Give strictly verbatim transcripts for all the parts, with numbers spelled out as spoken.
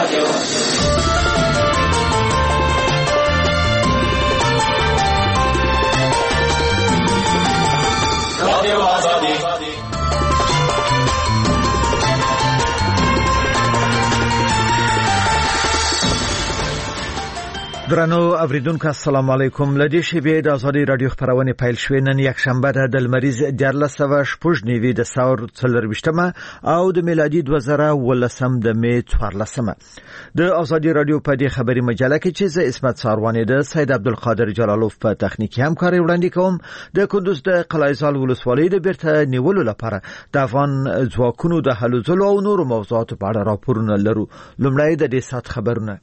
درنو اوریدونکو السلام علیکم. لدې شیبې د ازادي رادیو خبرونه پیل شوې. نن یک شنبه ده د لمریز دیارلس سوه شپږ نوي د ساور څلرویشتمه او د میلادي دوه زره ولسم د می څوارلسمه. د ازادي رادیو په دې خبري مجله کې چې زه اسمت ساروانی ده سید عبدالقادر جلالوف په تخنیکی همکاري وړاندې کوم. د کندوز د قلعه‌زال ولسوالۍ د بیرته نیولو لپاره د افغان ځواکونو د هلو ځلو او نورو موضوعاتو په اړه راپورونه لرو. لومړی د دې سات خبرونه.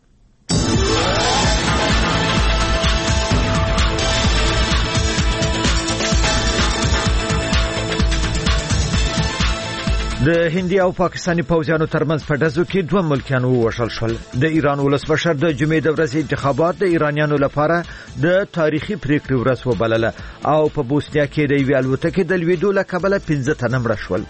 د هندي او پاکستاني پوځیانو ترمنځ په ډزو کې دوه ملکیان ووژل شول. د ایران ولسمشر د جمعې د ورځې انتخابات د ایرانیانو لپاره د تاریخي پریکړې ورځ وبلله او په بوسنیا کې د یوې الوتکې د لوېدو له کبله پنځه تنه مړه شول.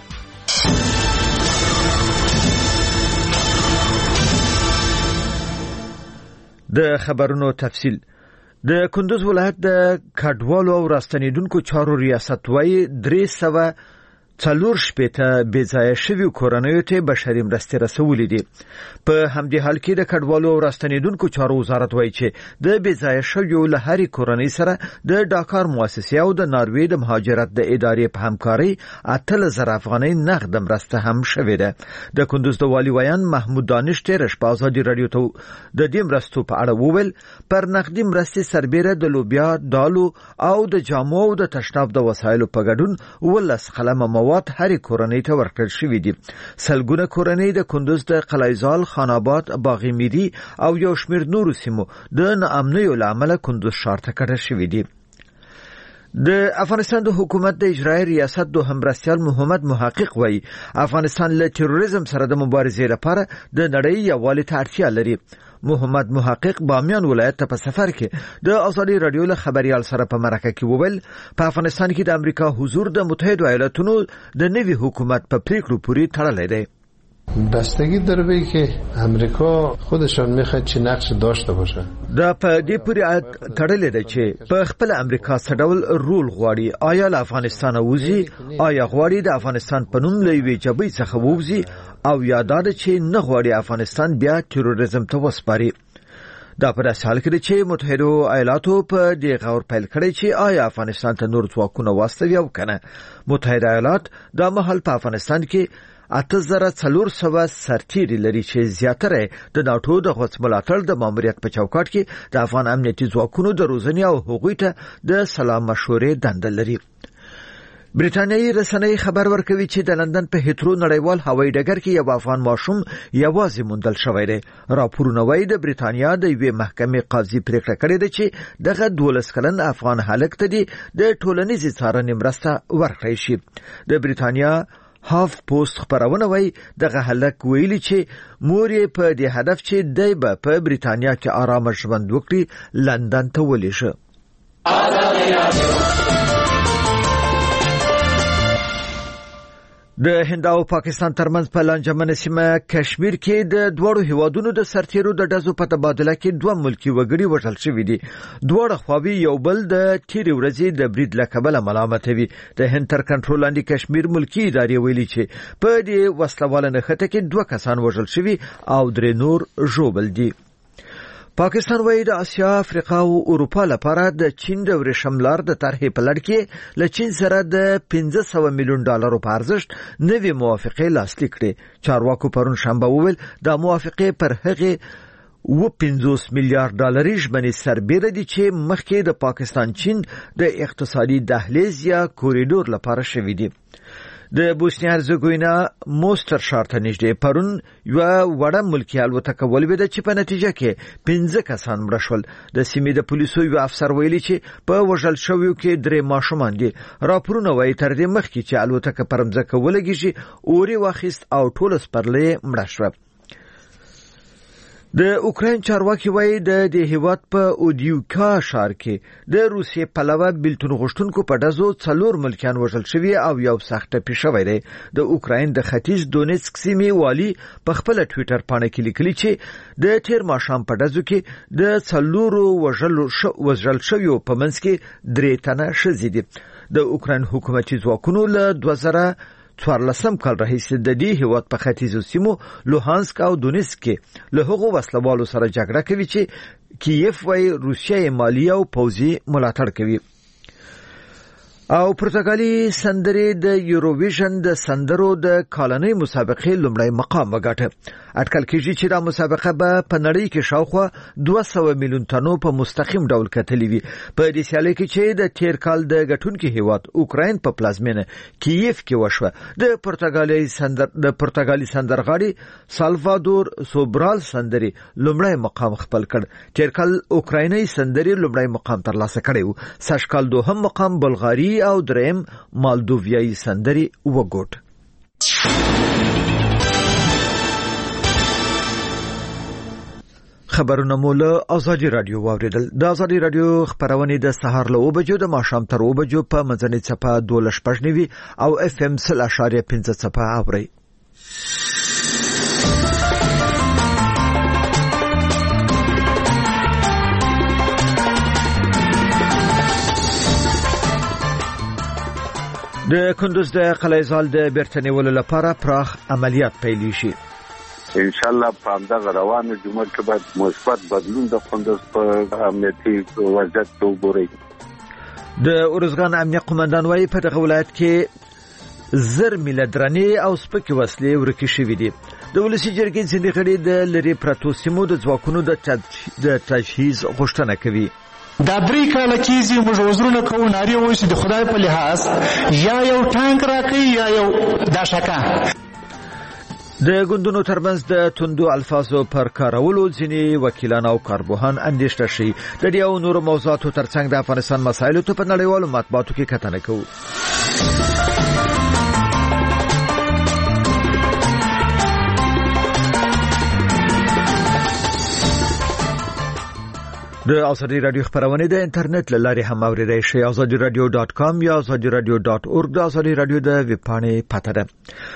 د خبرونو تفصیل. د کندوز ولایت د کډوالو او راستنیدونکو چارو ریاست وایي درې سوه څلور شپېته بېځایه شویو کورنیو ته بشري مرستې رسولې دي. په همدې حال کې د کډوالو او راستنیدونکو چارو وزارت وایي چې د بېځایه شویو له هرې کورنۍ سره د ډاکار مؤسسې او د ناروې د مهاجرت د ادارې په همکارۍ اتلس زره افغانۍ نغد مرسته هم شوې ده. د کندوز د والي ویان محمود دانش تېره شپه ازادي راډیو ته د دې مرستو په اړه وویل پر نغدي مرستې سربېره د لوبیا، دالو او د جامو او د تشناب د وسایلو په ګډون ولس قلمه مواد هرې کورنۍ ته ورکړل شوې دي. سلګونه کورنۍ د کندوز د قلعه‌زال، خان آباد، باغ میری او یو شمېر نورو سیمو د ناامنیو له امله کندوز ښار ته کډه شوې دي. د افغانستان د حکومت د اجرایي ریاست دوهم مرستیال محمد محقق وایي افغانستان له تروریزم سره د مبارزې لپاره د نړۍ یووالي ته اړتیا لري. محمد محقق بامیان ولایت ته په سفر کې د ازادي رادیو له خبريال سره په مرکه کې وویل په افغانستان کې د امریکا حضور د متحده ایالاتونو د نوي حکومت په پریکړو پورې تړلی دی. بستگی داره به که امریکا خودشان میخواد چه نقش داشته باشه. دا په دې پورې تړلې ده چې په خپل امریکا څه ډول رول غواړي. آیا له افغانستان وځي؟ آیا غواړي د افغانستان په نوم له یوې جبهې څخه ووځي او یا دا چې نه غواړي افغانستان بیا تروریزم ته وسپاري؟ دا په داسې حال کې ده چې متحده ایالاتو په دې غور پیل کړی چې آیا افغانستان ته نور ځواکونه واستوي او کنه. متحده ایالات دا مهال په افغانستان کې اته زره څلور سوه سرتیري لري چې زیاتره د ناټو د غوڅ ملاتړ د ماموریت په چوکاټ کې د افغان امنیتي ځواکونو د روزنې او هغوی ته د سلام مشورې دنده لري. بریټانیایي رسنۍ خبر ورکوي چې د لندن په هیترو نړیوال هوایي ډګر کې یو افغان ماشوم یوازې موندل شوی دی. راپورونه وایي د بریټانیا د یوې محکمې قاضي پریکړه کړې ده چې دغه دولس کلن افغان هلک ته د ټولنیزې څارنې مرسته ورکړی شي. د بریټانیا هاف پوسټ خبرونه وایي دغه هلک ویلي چې مور یې په دې هدف چې دی به په بریټانیا کې آرامه ژوند وکړي لندن ته ولېږه. د هند او پاکستان ترمنځ په لانجمنه سیمه کشمیر کې د دوړو هیوادونو د سرتیرو د ډزو په تبادله کې دوه ملکی وګړي وژل شوي دي. دوړه خواوی یو بل د تیرې ورځې د برید له کبله ملامتوي. د هند تر کنټرول لاندې کشمیر ملکی ادارې ویلي چې په دې وسلواله نښته کې دوه کسان وژل شوي او درې نور ژوبل دي. پاکستان وایي د اسیا، افریقا او اروپا لپاره د چین د ورېښم لار د طرحې په لړ کې له چین سره د پنځه سوه میلیون ډالرو په ارزښت نوې موافقې لاسلیک کړې. چارواکو پرون شنبه وویل دا موافقې پر هغې اوه پنځوس میلیارډ ډالري ژمنې سربېره دي چې مخکې د پاکستان چین د اقتصادي دهلیز یا کوریډور لپاره شوي دي. د بوسنیا هرزګوینا موستر ښار ته نږدې پرون یوه وړه ملکي الوتکه ولوېده چې په نتیجه کې پنځه کسان مړه شول. د سیمې د پولیسو یو افسر ویلي چې په وژل شویو کې درې ماشومان دي. راپورونه وایي تر دې مخکې چې الوتکه پر مځکه ولګېږي اور یې واخیست او ټوله سپرلۍ مړه شوه. د اوکراین چارواکي وایي د دې هیواد په اودیوکا ښار کې د روسیې پلوه بیلتون غوښتونکو په ډزو څلور ملکیان وژل شوي او یو سخت ټپي شوی دی. د اوکراین د ختیځ دونیتسک سیمې والي په خپل ټوئیټر پاڼه کې لیکلي چې د تیر ماښام په ډزو کې د څلورو وژل شویو په منځ کې درې تنه ښځې دي. د اوکراین حکومتي ځواکونو له دوه زره څوارلسم کال راهیسې د دې هیواد په ختیځو سیمو لوهانسک او دونیتسک کې له هغو وسلوالو سره جګړه کوي چې کیف وايي روسیه یې مالي او پوځي ملاتړ کوي. او پرتګالي سندرې د یوروویژن د سندرو د کالنۍ مسابقې لومړی مقام وګاټه. اټکل کېږي چې دا مسابقه به په نړۍ کې شاوخوا دوه سوه میلیون تنو په مستقیم ډول کتلې وي. په دې سیالۍ کې چې د تیر کال د ګټونکي هیواد اوکراین په پلازمینه کیف کې وشوه، د پرتګالي سندر د پرتګالي سندرغاړي سالوادور سوبرال سندري لومړی مقام خپل کړ. تیر کال اوکرایني سندري لومړی مقام ترلاسه کړی و. سږ کال دوهم مقام بلغاري او دریم مالدوویایي سندري وګوټ. خبرونه مول ازادي رادیو واوریدل. د ازادي رادیو خبرونه د سهار له وبجو د ماښام تر وبجو په مزنی چپه دولش پښنوي او اف ام سل اشاریه پنځه چپه اوري. د کندوز د قلعه‌زال د بیرتنیولو لپاره پراخ عملیات پیل شي. ان شاء الله په همدغه روانه جمعه کې به مثبت بدلون د کندوز په امنیتي وضعیت کې وګوري. د اورزګان امنیت قومندان وايي په دغه ولایت کې زر میلادراني او سپکې وسلې ورکې شوې دي. د ولسی جرګې ځینې غړي د لری پراتو سیمو د ځواکونو د تجهیز غوښتنه کوي. دا درې کاله کېږي موږ وزرونه کوو، نارې وایو چې د خدای په لحاظ یا یو ټانک راکوي یا یو داشکه. د ګوندونو ترمنځ د توندو الفاظو پر کارولو ځینې وکیلان او کارپوهان اندېښنه شي. د دې او نورو موضوعاتو ترڅنګ د افغانستان مسایلو ته په نړیوالو مطبوعاتو کې کتنه کوو. د ازادي رادیو خبرونه د انټرنیټ لارې هم اوریدای شئ. ازادي رادیو ډاټ کام یا ازادي رادیو ډاټ اورګ د ازادي رادیو د ویب پاڼې پته ده.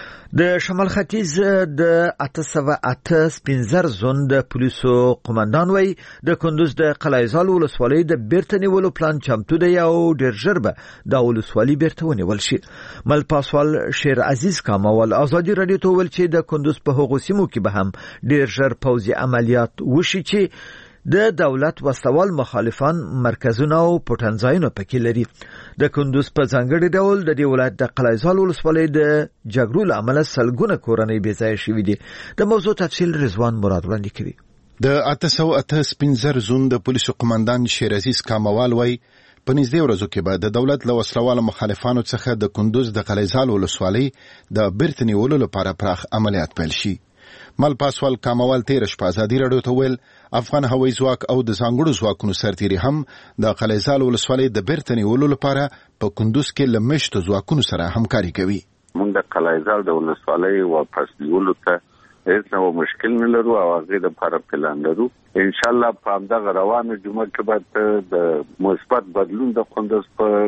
د شمال ختیځ د اته سوه اته سپینزر زون د پولیسو قومندان وای د کندوز د قلعه‌زال ولسوالۍ د بیرته نیولو پلان چمتو دی او ډیر ژر به د ولسوالۍ بیرته ونیول شي. مل پاسوال شیر عزیز کاموال ازادي رادیو ته ویل چې د کندوز په هغو سیمو کې به هم ډیر ژر پوځي عملیات وشي چې د دولت وسوال مخالفان مرکزونه او پټنځایونه پکې لري. د کندوز په ځانګړي ډول د دې ولایت د قلعه‌زال ولسوالۍ د جګړو له امله سلګونه کورنۍ بې ځایه شوې دي. د موضوع تفصیل رضوان مراد وړاندې کوي. د اته سوه اته سپینزر زون د پولیسو قومندان شیر عزیز کاموال وای په نږدې ورځو کې به د دولت له وسلوالو مخالفانو څخه د کندوز د قلعه‌زال ولسوالۍ د بیرته نیولو لپاره پراخ عملیات پیل شي. مل پاسوال کاموال تیر شپه ازادي رادیو ته ویل افغان هوایي ځواک او د ځانګړو ځواکونو سرتیري هم د قلعه‌زال ولسوالۍ د بیرته نیولو لپاره په کندوز کې له مشتو ځواکونو سره همکاري کوي. موږ د قلعه‌زال د ولسوالۍ واپس نیولو ته هیڅ نو مشکل نه لرو او هغه د لپاره پلان لرو. ان شاء الله په همدغه روانه جمعه کې به د مثبت بدلون د کندوز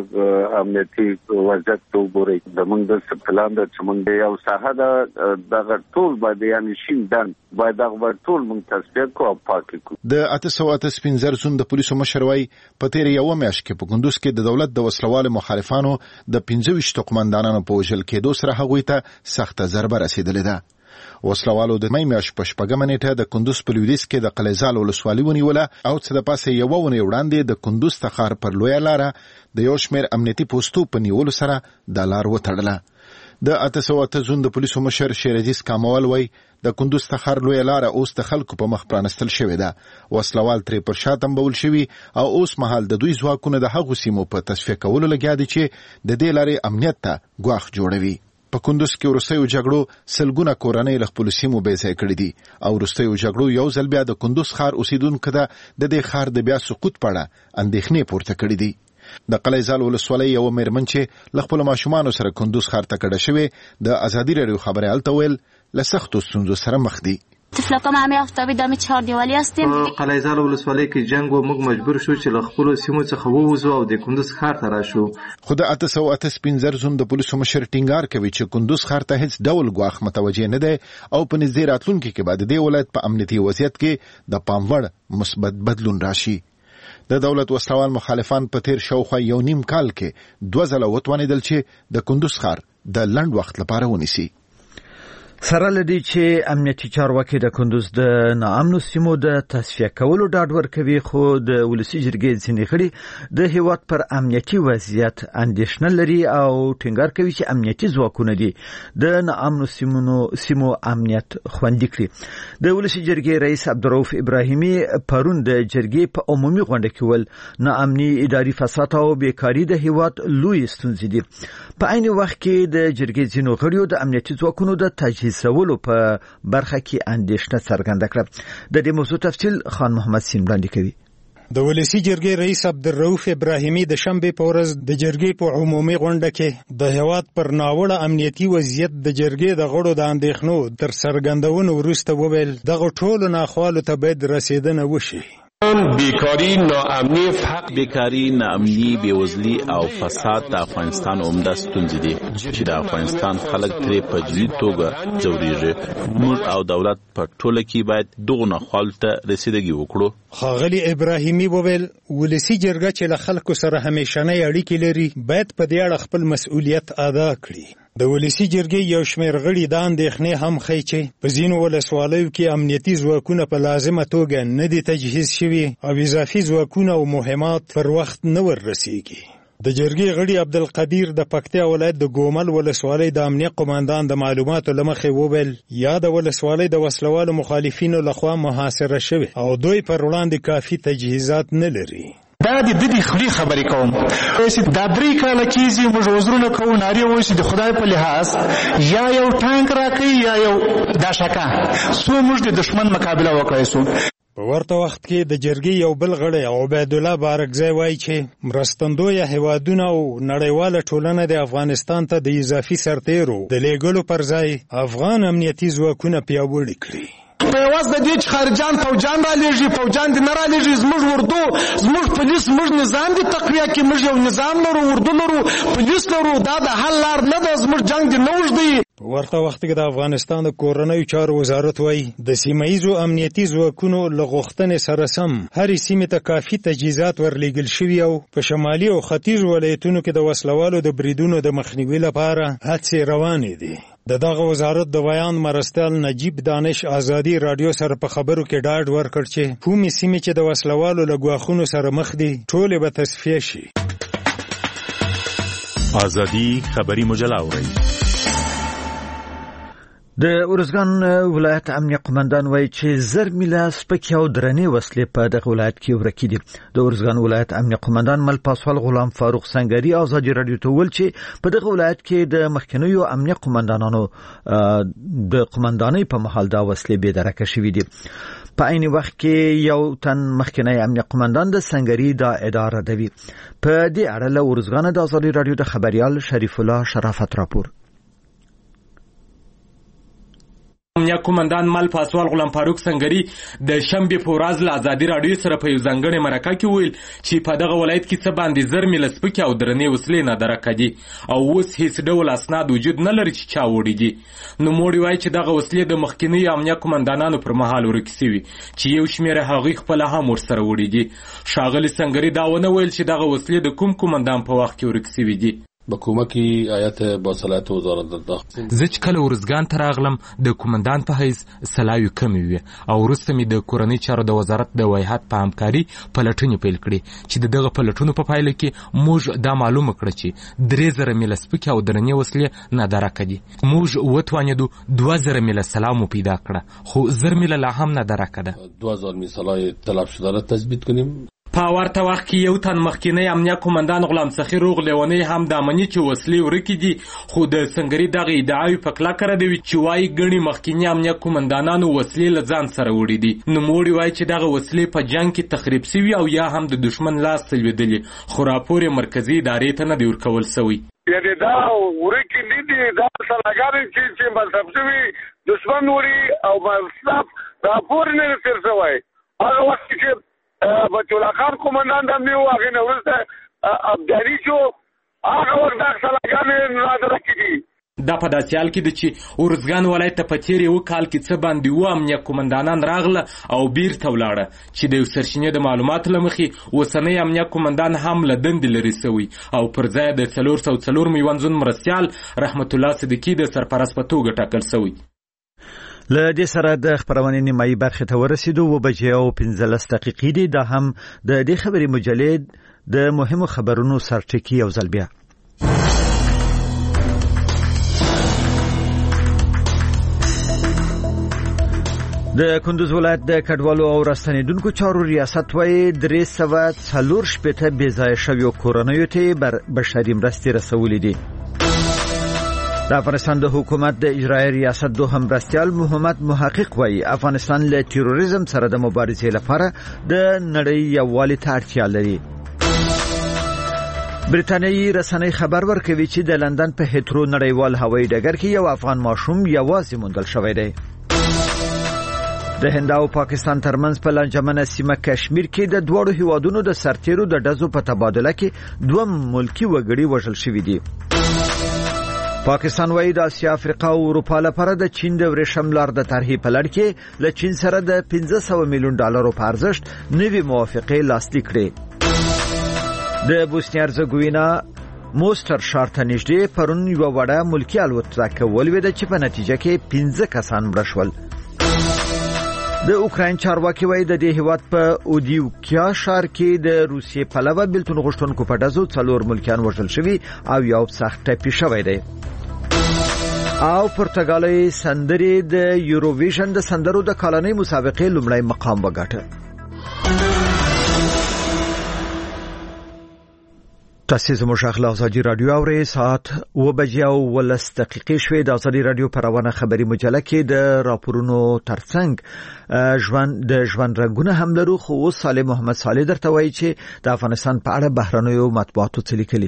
په امنیتي وضعیت کې وګوري. د موږ د پلان د چمنګ یو ساحه د دغه ټول باندې یعنی شیندان باید دغه ټول موږ تصفیه کوو او پاک کوو. د اته سوه اته سپینزر زون د پولیسو مشر وای په تیر یو میاشت کې په کندوز کې د دولت د وسلوالو مخالفانو د پنځه ویشت قومندانانو په وژل کېدو سره هغوی ته سخته ضربه رسیدلې ده. وسلوالو د مې میاشت په شپږمه نیټه د کندوز په لویدیځ کې د قلعه‌زال ولسوالۍ ونیوله او څه د پاسه یو ونې وړاندې د کندوز څخه پر لویه لاره د یو شمېر امنیتي پوسټو په نیولو سره د لار وتړله. د اته سوه اته زون د پولیسو مشر شیر عزیز کاموال وای د کندوز څخه لویه لاره اوس د خلکو په مخ پرانستل شوې ده. وسلوال ترې پر شا تمبول شوي او اوس مهال د دوی ځواکونه د هغو سیمو په تصفیه کولو لګیا دي چې د دې لارې امنیت ته ګواښ جوړوي. په کندوز کې وروستیو جګړو سلګونه کورنۍ له خپلو سیمو بې ځای کړي دي او وروستیو جګړو یو ځل بیا د کندوز ښار اوسیدونکو ته د دې ښار د بیا سقوط په اړه اندېښنې پورته کړي دي. د قلعه‌زال ولسوالۍ یو میرمن چې له خپلو ماشومانو سره کندوز ښار ته کډه شوې د ازادي رادیو خبرې هلته ویل له سختو ستونزو سره مخ دي. تفلکان همه آفتابی دم چهار دیوالی هستیم. قلعه زال ولسوالۍ کې جنگ و موږ مجبور شو چې له خپلو سیمو څخه ووځو او د کندوز ښار ته راشو. خو د اته سوه اته سپین زر زون د پولیسو مشر ټینګار کوي چې کندوز ښار ته هیڅ ډول ګواښ متوجه نه دی او په نږدې راتلونکي کې به د دې ولایت په امنیتي وضعیت کې د پام وړ مثبت بدلون راشي. د دولت وسلوال مخالفان په تیر شاوخوا یو نیم کال کې دوه ځله وتوانېدل چې د کندوز ښار د لنډ وخت لپاره ونیسي. سره لدی چې امنیتي چارواکي د کندوز د ناامنو سیمو د تصفیه کولو ډاډ ورکوي، خو د ولسي جرګې ځینې غړي د هیواد پر امنیتي وضعیت اندېښنه لري او ټینګار کوي چې امنیتي ځواکونه دي د ناامنو سیمو سیمو امنیت خوندي کړي. د ولسي جرګې رئیس عبدالرؤف ابراهیمي پرون د جرګې په عمومي غونډه کې ول ناامني، اداري فساد او بیکاري د هیواد لوی ستونزې دي. په عین وخت کې د جرګې ځینو غړیو د امنیتي ځواکونو د تجهیز سوالو په برخه کې اندېښنه څرګنده کړه. د دې موضوع تفصیل خان محمد سین وړاندې کوي. د ولسی جرګې رئیس عبدالرؤف ابراهیمي د شنبې په ورځ د جرګې په عمومي غونډه کې د هیواد پر ناوړه امنیتي وضعیت د جرګې د غړو د اندېښنو تر څرګندونو وروسته وویل دغه ټولو ناخوالو ته باید رسیدنه وشي. بیکاری، ناامنی، فقر، بیکاری، ناامنی، بیوزلی او فساد د افغانستان عمده ستونزې دي چې د افغانستان خلک ترې په جدي توګه ځورېږي. موږ او دولت په ټوله کې باید دغو ناخوالو ته رسیدګي وکړو. ښاغلي ابراهیمي وویل ولسي جرګه چې له خلکو سره همیشنۍ اړیکې لري باید په دې اړه خپل مسؤلیت ادا کړي. د ولسی جرګې یو شمېر غړي دا اندېښنې هم ښیي چې په ځینو ولسوالیو کې امنیتي ځواکونه په لازمه توګه نه دي تجهیز شوي او اضافي ځواکونه او مهمات پر وخت نه وررسېږي. د جرګې غړي عبدالقدیر د پکتیا ولایت د ګومل ولسوالۍ د امنیه قماندان د معلوماتو له مخې وویل یا د ولسوالۍ د وسلوالو مخالفینو لخوا محاصره شوي او دوی پر وړاندې کافي تجهیزات نه لري. دا د دې خلی خبرې کوم چې دا درې کاله کېږي موږ وزرونه کوو، نارې وایو چې د خدای په لحاظ یا یو ټانک راکوي یا یو داشکه څو موږ د دشمن مقابله وکړی سو. په ورته وخت کې د جرګې یو بل غړی عبیدالله بارکزی وایي چې مرستندویه هیوادونه او نړیواله ټولنه د افغانستان ته د اضافي سرتیرو د لیږلو پر ځای افغان امنیتي ځواکونه پیاوړي کړي. په یوازې د دې چې خارجان فوجان را لېږي، فوجان دې نه را لېږي، زموږ اردو، زموږ پولیس، موږ نظام دې تقویه کړي. موږ یو نظام لرو، اردو لرو، پولیس لرو، دا د حل لار نه ده. زموږ جنګ دې نه اوږدوي. په ورته وخت کې د افغانستان د کورنیو چارو وزارت وایي د سیمه ییزو امنیتي ځواکونو له غوښتنې سره سم هرې سیمې ته کافي تجهیزات ورلېږل شوي او په شمالي او ختیځو ولایتونو کې د وسلوالو د بریدونو د مخنیوي لپاره هڅې روانې دي. د دغه وزارت د بیان مرستیال نجیب دانش ازادي رادیو سره په خبرو کې ډاډ ورکړ چې کومې سیمې چې د وسلوالو له ګواښونو سره مخ دي ټولې به تصفیه شي. ازادي خبري مجله اوري. د ارزګان ولایت امنیه قومندان وایي چې زر میله سپکې او درنې وسلې په دغه ولایت کې ورکې دي. د ارزګان ولایت امنیه قومندان مل پاسوال غلام فاروق سنگری ازادي رادیو ته ویل چې په دغه ولایت کې د مخکنیو امنیه قومندانانو د قومندانۍ په مهال دا وسلې بې درکه شوي دي. په عین وخت کې یو تن مخکنی امنیه قومندان د سنگری دا ادعا ردوي. په دې اړه له ارزګان د ازادي رادیو د خبريال شریف الله شرافت راپور. امنیه قومندان مل پاسوال غلام فاروق سنگری د شنبې په ورځ له ازادي رادیو سره په یو ځانګړې مرکه کې ویل چې په دغه ولایت کې څه باندې زر میله سپکې او درنې وسلې نادرکه دي او اوس هیڅ ډول اسناد وجود نه لري چې چا وړي دي. نوموړي وایي چې دغه وسلې د مخکنیو امنیه قومندانانو پر مهال ورکې سوي چې یو شمېر هغوی خپله هم ورسره وړي دي. ښاغلي سنگري دا ونه ویل چې دغه وسلې د کوم قومندان په وخت کې ورکې سوي دي. به کمکی آیت با صلاحیت وزارت داخله زه چې کله ورزګان ته راغلم د قومندان په حیث سلاوي کمې وې او وروسته مې د کورنۍ چارو د وزارت د وایحات په همکاري پلټنې پیل کړې چې د دغه پلټنو په پایله کې موږ دا معلومه کړه چې درې زره میله سپکې او درنې وسلې نادرکه دي. موږ وتوانېدو دوه زره میله سلاح مو پیدا کړه خو زر میله لا هم نادرکه ده. دوه زره میله سلاح تلف شده را تثبیت کنیم. په ورته وخت کې یو تن مخکینی امنیه قومندان غلام سخي روغ لیونی هم د امني چې وسلې ورکې دي، خو د سنګري دغه ادعاوې په کلکه ردوي چې وایي ګڼې مخکیني امنیه قومندانانو وسلې له ځان سره وړي دي. نوموړي وایي چې دغه وسلې په جنګ کې تخریب سوي او یا هم د دشمن لاس ته لوېدلي، خو راپور یې مرکزي ادارې ته نه دی ورکول سوی. یعنی دا ورکې نه دي، دا سلاګانې چې مصرف شوي دشمن وړي او مصرف راپور نه رسېدل سوی. هغه وخت چې بچ الله خان قومندان د امنیه و، هغې نه وروسته ابدالي شو، هغه وخت دا سلاګانې نادره کړي. دا په داسې حال کې ده چې ارزګان ولایت ته په تېر یوه کال کې څه باندې اووه امنیه قومندانان راغله او بیرته ولاړه، چې د یو سرچینې د معلوماتو له مخې اوسنی امنیه قومندان هم له دندې لرې سوی او پر ځای د څلور سوه څلور میوند مرستیال رحمت الله صدیقي د سرپرست په توګه ټاکل سوی. له دې سره د خپرونې نیمایي برخې ته ورسېدو. اووه بجې او پنځلس دقیقې دي. دا هم د دې خبرې مجلې د مهمو خبرونو سرټکي یو ځل بیا. د کندوز ولایت د کډوالو او راستنیدونکو چارو ریاست وایي درې سوه څلور شپېته بې ځایه شویو کورنیو ته بشري مرستې رسولې دي. د افغانستان د حکومت د اجرایي ریاست دوهم مرستیال محمد محقق وایي افغانستان له تیروریزم سره د مبارزې لپاره د نړۍ یووالي ته اړتیا لري. بریتانیایی رسنۍ خبر ورکوي چې د لندن په هیترو نړیوال هوایي ډګر کې یو افغان ماشوم یوازې موندل شوی دی. د هند او پاکستان ترمنځ په لانجمنه سیمه کشمیر کې د دوړو هیوادونو د سرتیرو د ډزو په تبادله کې دوه ملکی وګړي وژل شوي دي. پاکستان وایي د اسیا افریقا او اروپا لپاره د چین د ورېښم لار د طرحې په لړ کې له چین سره د پنځه سوه میلیون ډالرو په ارزښت نوې موافقې لاسلیک کړې. د بوسنیا هرزګوینا موستر ښار ته نږدې پرون یوه وړه ملکي الوتکه ولوېده چې په نتیجه کې پنځه کسان مړه شول. د اوکراین چارواکي وایي د دې هیواد په اودیوکیا ښار کې د روسیې پلوه بیلتون غوښتونکو په ډزو څلور ملکیان وژل شوي او یو سخت ټپي شوی دی. او پرتګالي سندرې د یوروویژن د سندرو د کالنۍ مسابقې لومړی مقام وګاټه. تاسو زموږ خپل ازادي رادیو اورئ. ساعت اووه بجې او ولس دقیقې شوې. د ازادي رادیو پروانه خبري مجله کې د راپورونو ترڅنګ ژوند د ژوند رنگونه هم لرو، خو اوس صالح محمد صالح درته وایي چې د افغانستان په اړه بهرنیو مطبوعاتو څه لیکلي.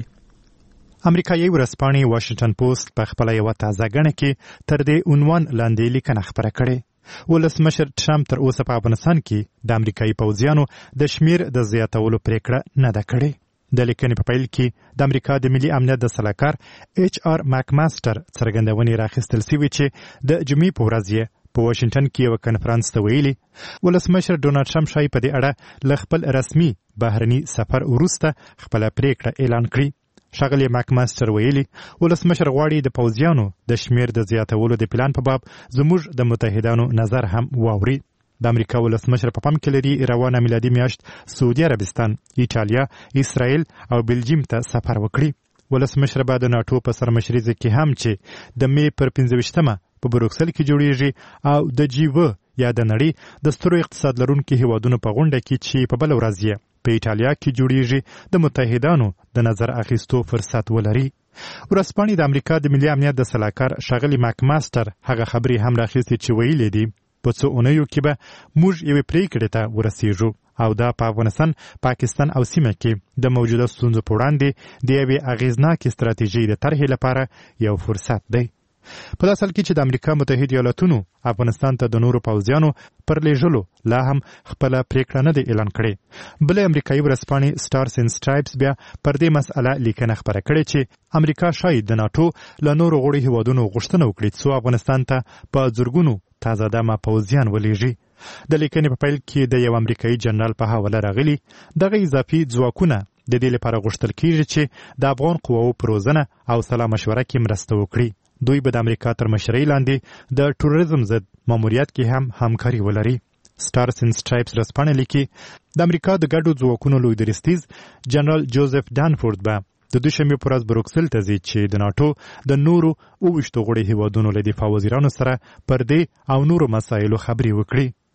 امریکایي ورځپاڼې واشنگټن پوسټ په خپل یو تازه غنه کې تر دې عنوان لاندې لیکنه خبره کړې: ولسمشر ټرمپ تر اوسه په افغانستان کې د امریکایي پوځیانو د شمیر د زیاتولو پریکړه نه ده کړې. د لیکنې په پیل کې د امریکا د ملي امنیت د سلاکار ایچ آر ماکماستر څرګندونې راخیستل شوې چې د جمعې په ورځ یې په واشنگټن کې یو کنفرانس ته ویلي ولسمشر ډونالډ ټرمپ شای په دې اړه له خپل رسمي بهرني سفر وروسته خپل پریکړه اعلان کړي. ښاغلی ماکماستر ویلي ولسمشر غواړي د پوځیانو د شمیر د زیاتولو د پلان په باب زموږ د متحدانو نظر هم واوري. د امریکا ولسمشر په پام کې لري روانه میلادي میاشت سعودي عربستان، ایټالیا، اسرائیل او بلجیم ته سفر وکړي. ولسمشر به د ناټو په سرمشرۍ کې هم چې د مې پر پنځه ویشتمه په بروکسل کې جوړیږي او د جی و یا د نړۍ د سترو اقتصاد لرونکو هیوادونو په غونډه کې چې په بل ورځ یې په ایټالیا کې جوړیږي د متحدانو د نظر اخیستو فرصت ولري. ورځپاڼې د امریکا د ملي امنیت د سلاکار ښاغلی ماکماستر هغه خبرې هم راخیستې چې ویلي دي په څو اونیو کې به موږ یوې پریکړې ته ورسیږو او دا په افغانستان، پاکستان او سیمه کې د موجوده ستونزو په وړاندې د یوې اغیزناکې ستراتیژۍ د طرحې لپاره یو فرصت دی. په داسې حال کې چې د امریکا متحده ایالاتونو افغانستان ته د نورو پوځیانو پر لیږلو لا هم خپله پریکړه نه دی اعلان کړې. بله امریکایي ورځپاڼې سټارز اینډ سټرایپس بیا پر دې مسئله لیکنه خپره کړې چې امریکا شاید د ناټو له نورو غړو هیوادونو غوښتنه وکړي څو افغانستان ته په زرګونو تازه دمه پوځیان ولیږي. د لیکنې په پیل کې د یو امریکایي جنرال په حواله راغلي دغه اضافي ځواکونه د دې لپاره غوښتل کیږي چې د افغان قواو په روزنه او سلا مشوره کې مرسته وکړي. دوی به د امریکا تر مشرۍ لاندې د ټوریزم ضد ماموریت کې هم همکاري ولري. سټارز اینډ سټرایپس ورځپاڼه لیکي د امریکا د ګډو ځواکونو لوی درستیز جنرال جوزف ډانفورد به د دوشنبې په ورځ بروکسل ته ځي چې د ناټو د نورو اوویشتو غړو هیوادونو له دفاع وزیرانو سره پر دې او نورو مسایلو خبرې وکړي.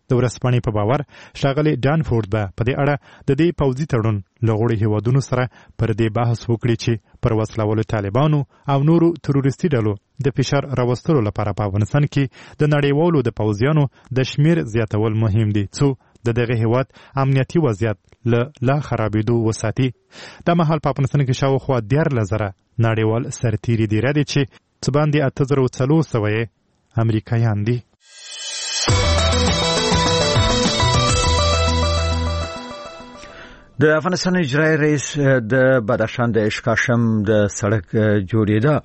د ورځپاڼې په باور ښاغلی ډانفورد به په دې اړه د دې پوځي تړون له غړو هیوادونو سره پر دې بحث وکړي چې پر وسلوالو طالبانو او نورو تروریستي ډلو د فشار راوستلو لپاره په افغانستان کې د نړیوالو د پوځیانو د شمیر زیاتول مهم دي څو د دغه هیواد امنیتي وضعیت له لا خرابېدو وساتي. دا مهال په افغانستان کې شاوخوا دیارلس زره نړیوال سرتیري دي ردې چې څه باندې اته زره څلور سوه یې امریکایان دي. د افغانستان اجرایي رئیس د بدخشان د اشکاشم د سړک جوړېده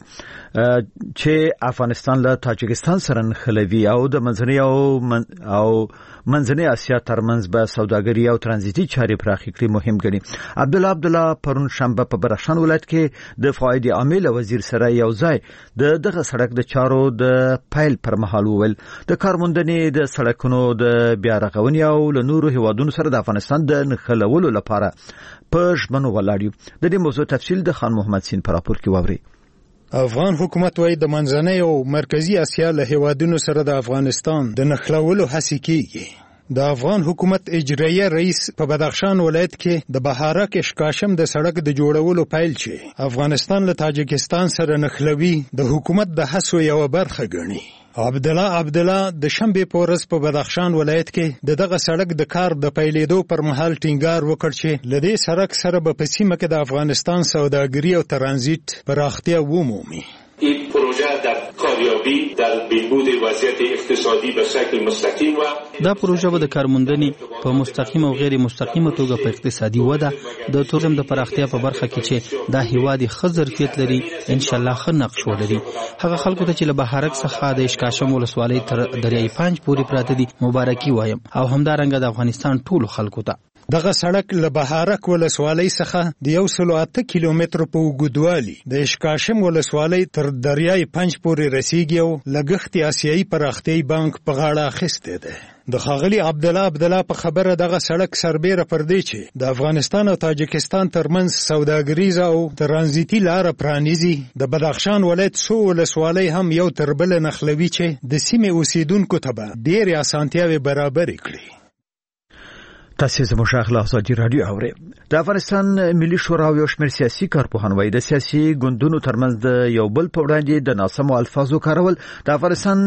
چې افغانستان له تاجکستان سره نښلوي او د منځنۍ او من او منځنۍ اسیا ترمنځ به سوداګري او ترانزیتي چارې پراخې کړي مهم ګڼي. عبدالله عبدالله پرون شنبه په بدخشان ولایت کې د فواید عامل وزیر سره یو ځای د دغه سړک د چارو د پیل پر مهال وویل د کارموندنې د سړکونو د بیا رغونې او له نورو هیوادونو سره د افغانستان د نښلولو لپاره په ژمنو ولاړ یو. د دې موضوع تفصیل د خان محمد سین په راپور کې واورئ. افغان حکومت وايي د منځنۍ او مرکزی اسیا له هیوادونو سره د افغانستان د نښلولو هڅې کیږي. د افغان حکومت اجرایي رئیس په بدخشان ولایت کې د بهارک اشکاشم د سړک د جوړولو پیل چې افغانستان له تاجکستان سره نښلوي د حکومت د هڅو یو برخه ګڼي. عبدالله عبدالله د شنبه په ورځ په بدخشان ولایت کې د دغه سړک د کار د پیلېدو پر مهال ټینګار وکړ چې لدې سړک سره به په سیمه کې د افغانستان سوداګري او ترانزیت پراختیا ومومي. این پروژه در کاریابی در بهبود وضعیت اقتصادی به شکل مستقیم و دا پروژه به د کارموندنې په مستقیم او غیر مستقیمه توګه په اقتصادي وده د تورزم د پراختیا په برخه کې چې دا هیواد ښه ظرفیت لري ان شاء الله ښه نقش ولري. هغه خلکو ته چې له بهارک څخه د اشکاشم ولسوالۍ تر دریای پنج پورې پراته دي مبارکي وایم او همدارنګه د افغانستان ټولو خلکو ته. دغه سړک له بهارک ولسوالۍ څخه د یو سلو اته کیلومترو په اوږدوالي د اشکاشم ولسوالۍ تر دریای پنج پورې رسیږي او لګښت آسیایي پراختیایي بانک په غاړه اخیستی دی. د ښاغلي عبدالله عبدالله په خبره دغه سړک سربیره پر دی چې د افغانستان او تاجکستان ترمنځ سوداګریزه او ترانزیتي لاره پرانیزي. د بدخشان ولایت څو ولسوالۍ هم یو تر بله نښلوي چې د سیمې اوسیدونکو ته به ډېرې اسانتیاوې برابرې کړي. تاسو زموږ غږ ازادي رادیو اورئ. د افغانستان ملي شورا او شمېر سیاسي کارپوهان وايي د سیاسي ګوندونو ترمنځ د یو بل په وړاندې د ناسمو الفاظو کارول د افغانستان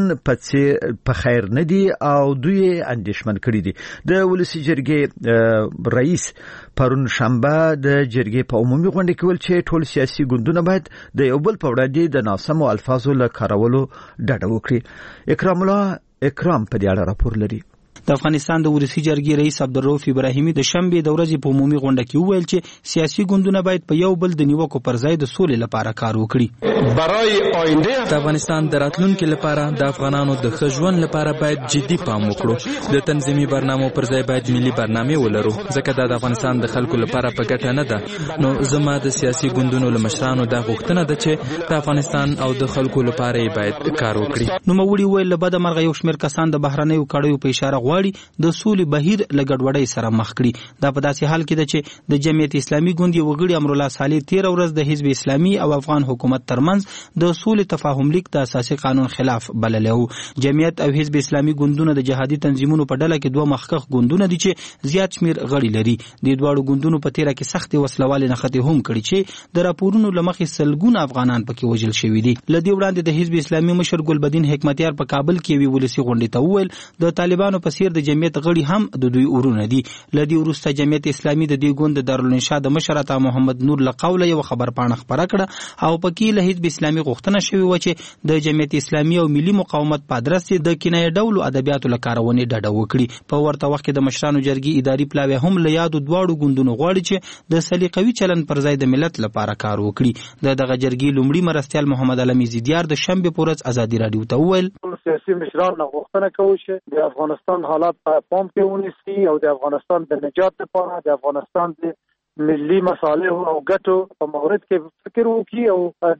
په خیر نه دي او دوی اندېښمن کړي دي. د ولسي جرګې رئیس پرون شنبه د جرګې په عمومي غونډه کې ویل چې ټول سیاسي ګوندونه باید د یو بل په وړاندې د ناسمو الفاظو له کارولو ډډه وکړي. اکرام الله اکرام په دې اړه راپور لري. د افغانستان د ولسي جرګې رئیس عبدالرؤف ابراهیمي د شنبه د ورځې په عمومي غونډه کې وویل چې سیاسي ګوندونه باید په یو بل د نیوکو پر ځای د سولې لپاره کار وکړي. برای آینده د افغانستان د راتلونکي لپاره د افغانانو د ښه ژوند لپاره باید جدي پام وکړو. د تنظیمي برنامو پر ځای باید ملي برنامه ولرو ځکه دا د افغانستان د خلکو لپاره په ګټه نه ده. نو زما د سیاسي ګوندونو له مشرانو دا غوښتنه ده چې د افغانستان او د خلکو لپاره باید کار وکړي. نو موري ویل له بده مرغه یو شمېر کسان د بهرنیو کړیو په اشاره غواړي د سولې بهیر له ګډوډۍ سره مخ کړي. دا په داسې حال کې ده چې د جمعیت اسلامي ګوند یو غړي امرالله صالح تیر ورځ د حزب اسلامي او افغان حکومت ترمنځ د سولې تفاهم لیک د اساسي قانون خلاف بللی و. جمعیت او حزب اسلامي ګوندونه د جهادي تنظیمونو په ډله کې دوه مخکښ ګوندونه دي چې زیات شمیر غړي لري. د دواړو ګوندونو په تیره کې سختې وسلوالې نښتې هم کړي چې د راپورونو له مخې سلګونه افغانان پکې وژل شوي دي. له دې وړاندې د حزب اسلامي مشر ګلبدین حکمتیار په کابل کې یوې ولسي غونډې ته وویل د طالبانو په څیر د جمعیت غړي هم د دوی ورونه دي. لدی وروسته جمعیت اسلامي د دې ګوند د دارالانشا د مشر عطا محمد نور له قوله یو خبرپاڼه خپره کړه او پکې له حزب اسلامي غوښتنه شوې و چې د جمعیت اسلامي او ملي مقاومت په ادرس د کنایه ډول ادبیاتو له کارونې ډډه وکړي. په ورته وخت کې د مشرانو جرګې اداري پلاوی هم له یادو دواړو ګوندونو غواړي چې د سلیقوي چلن پر ځای د ملت لپاره کار وکړي. د دغه جرګې لومړي مرستیال محمد علي زیدیار د شنبه په ورځ ازادي رادیو ته وویل سیاسي مشران غوښتنه کوي چې د افغانستان حالات په پام کې ونیسي او د افغانستان د نجات لپاره د افغانستان د ملي مصالح او ګټو په مورد کې فکر وکړي او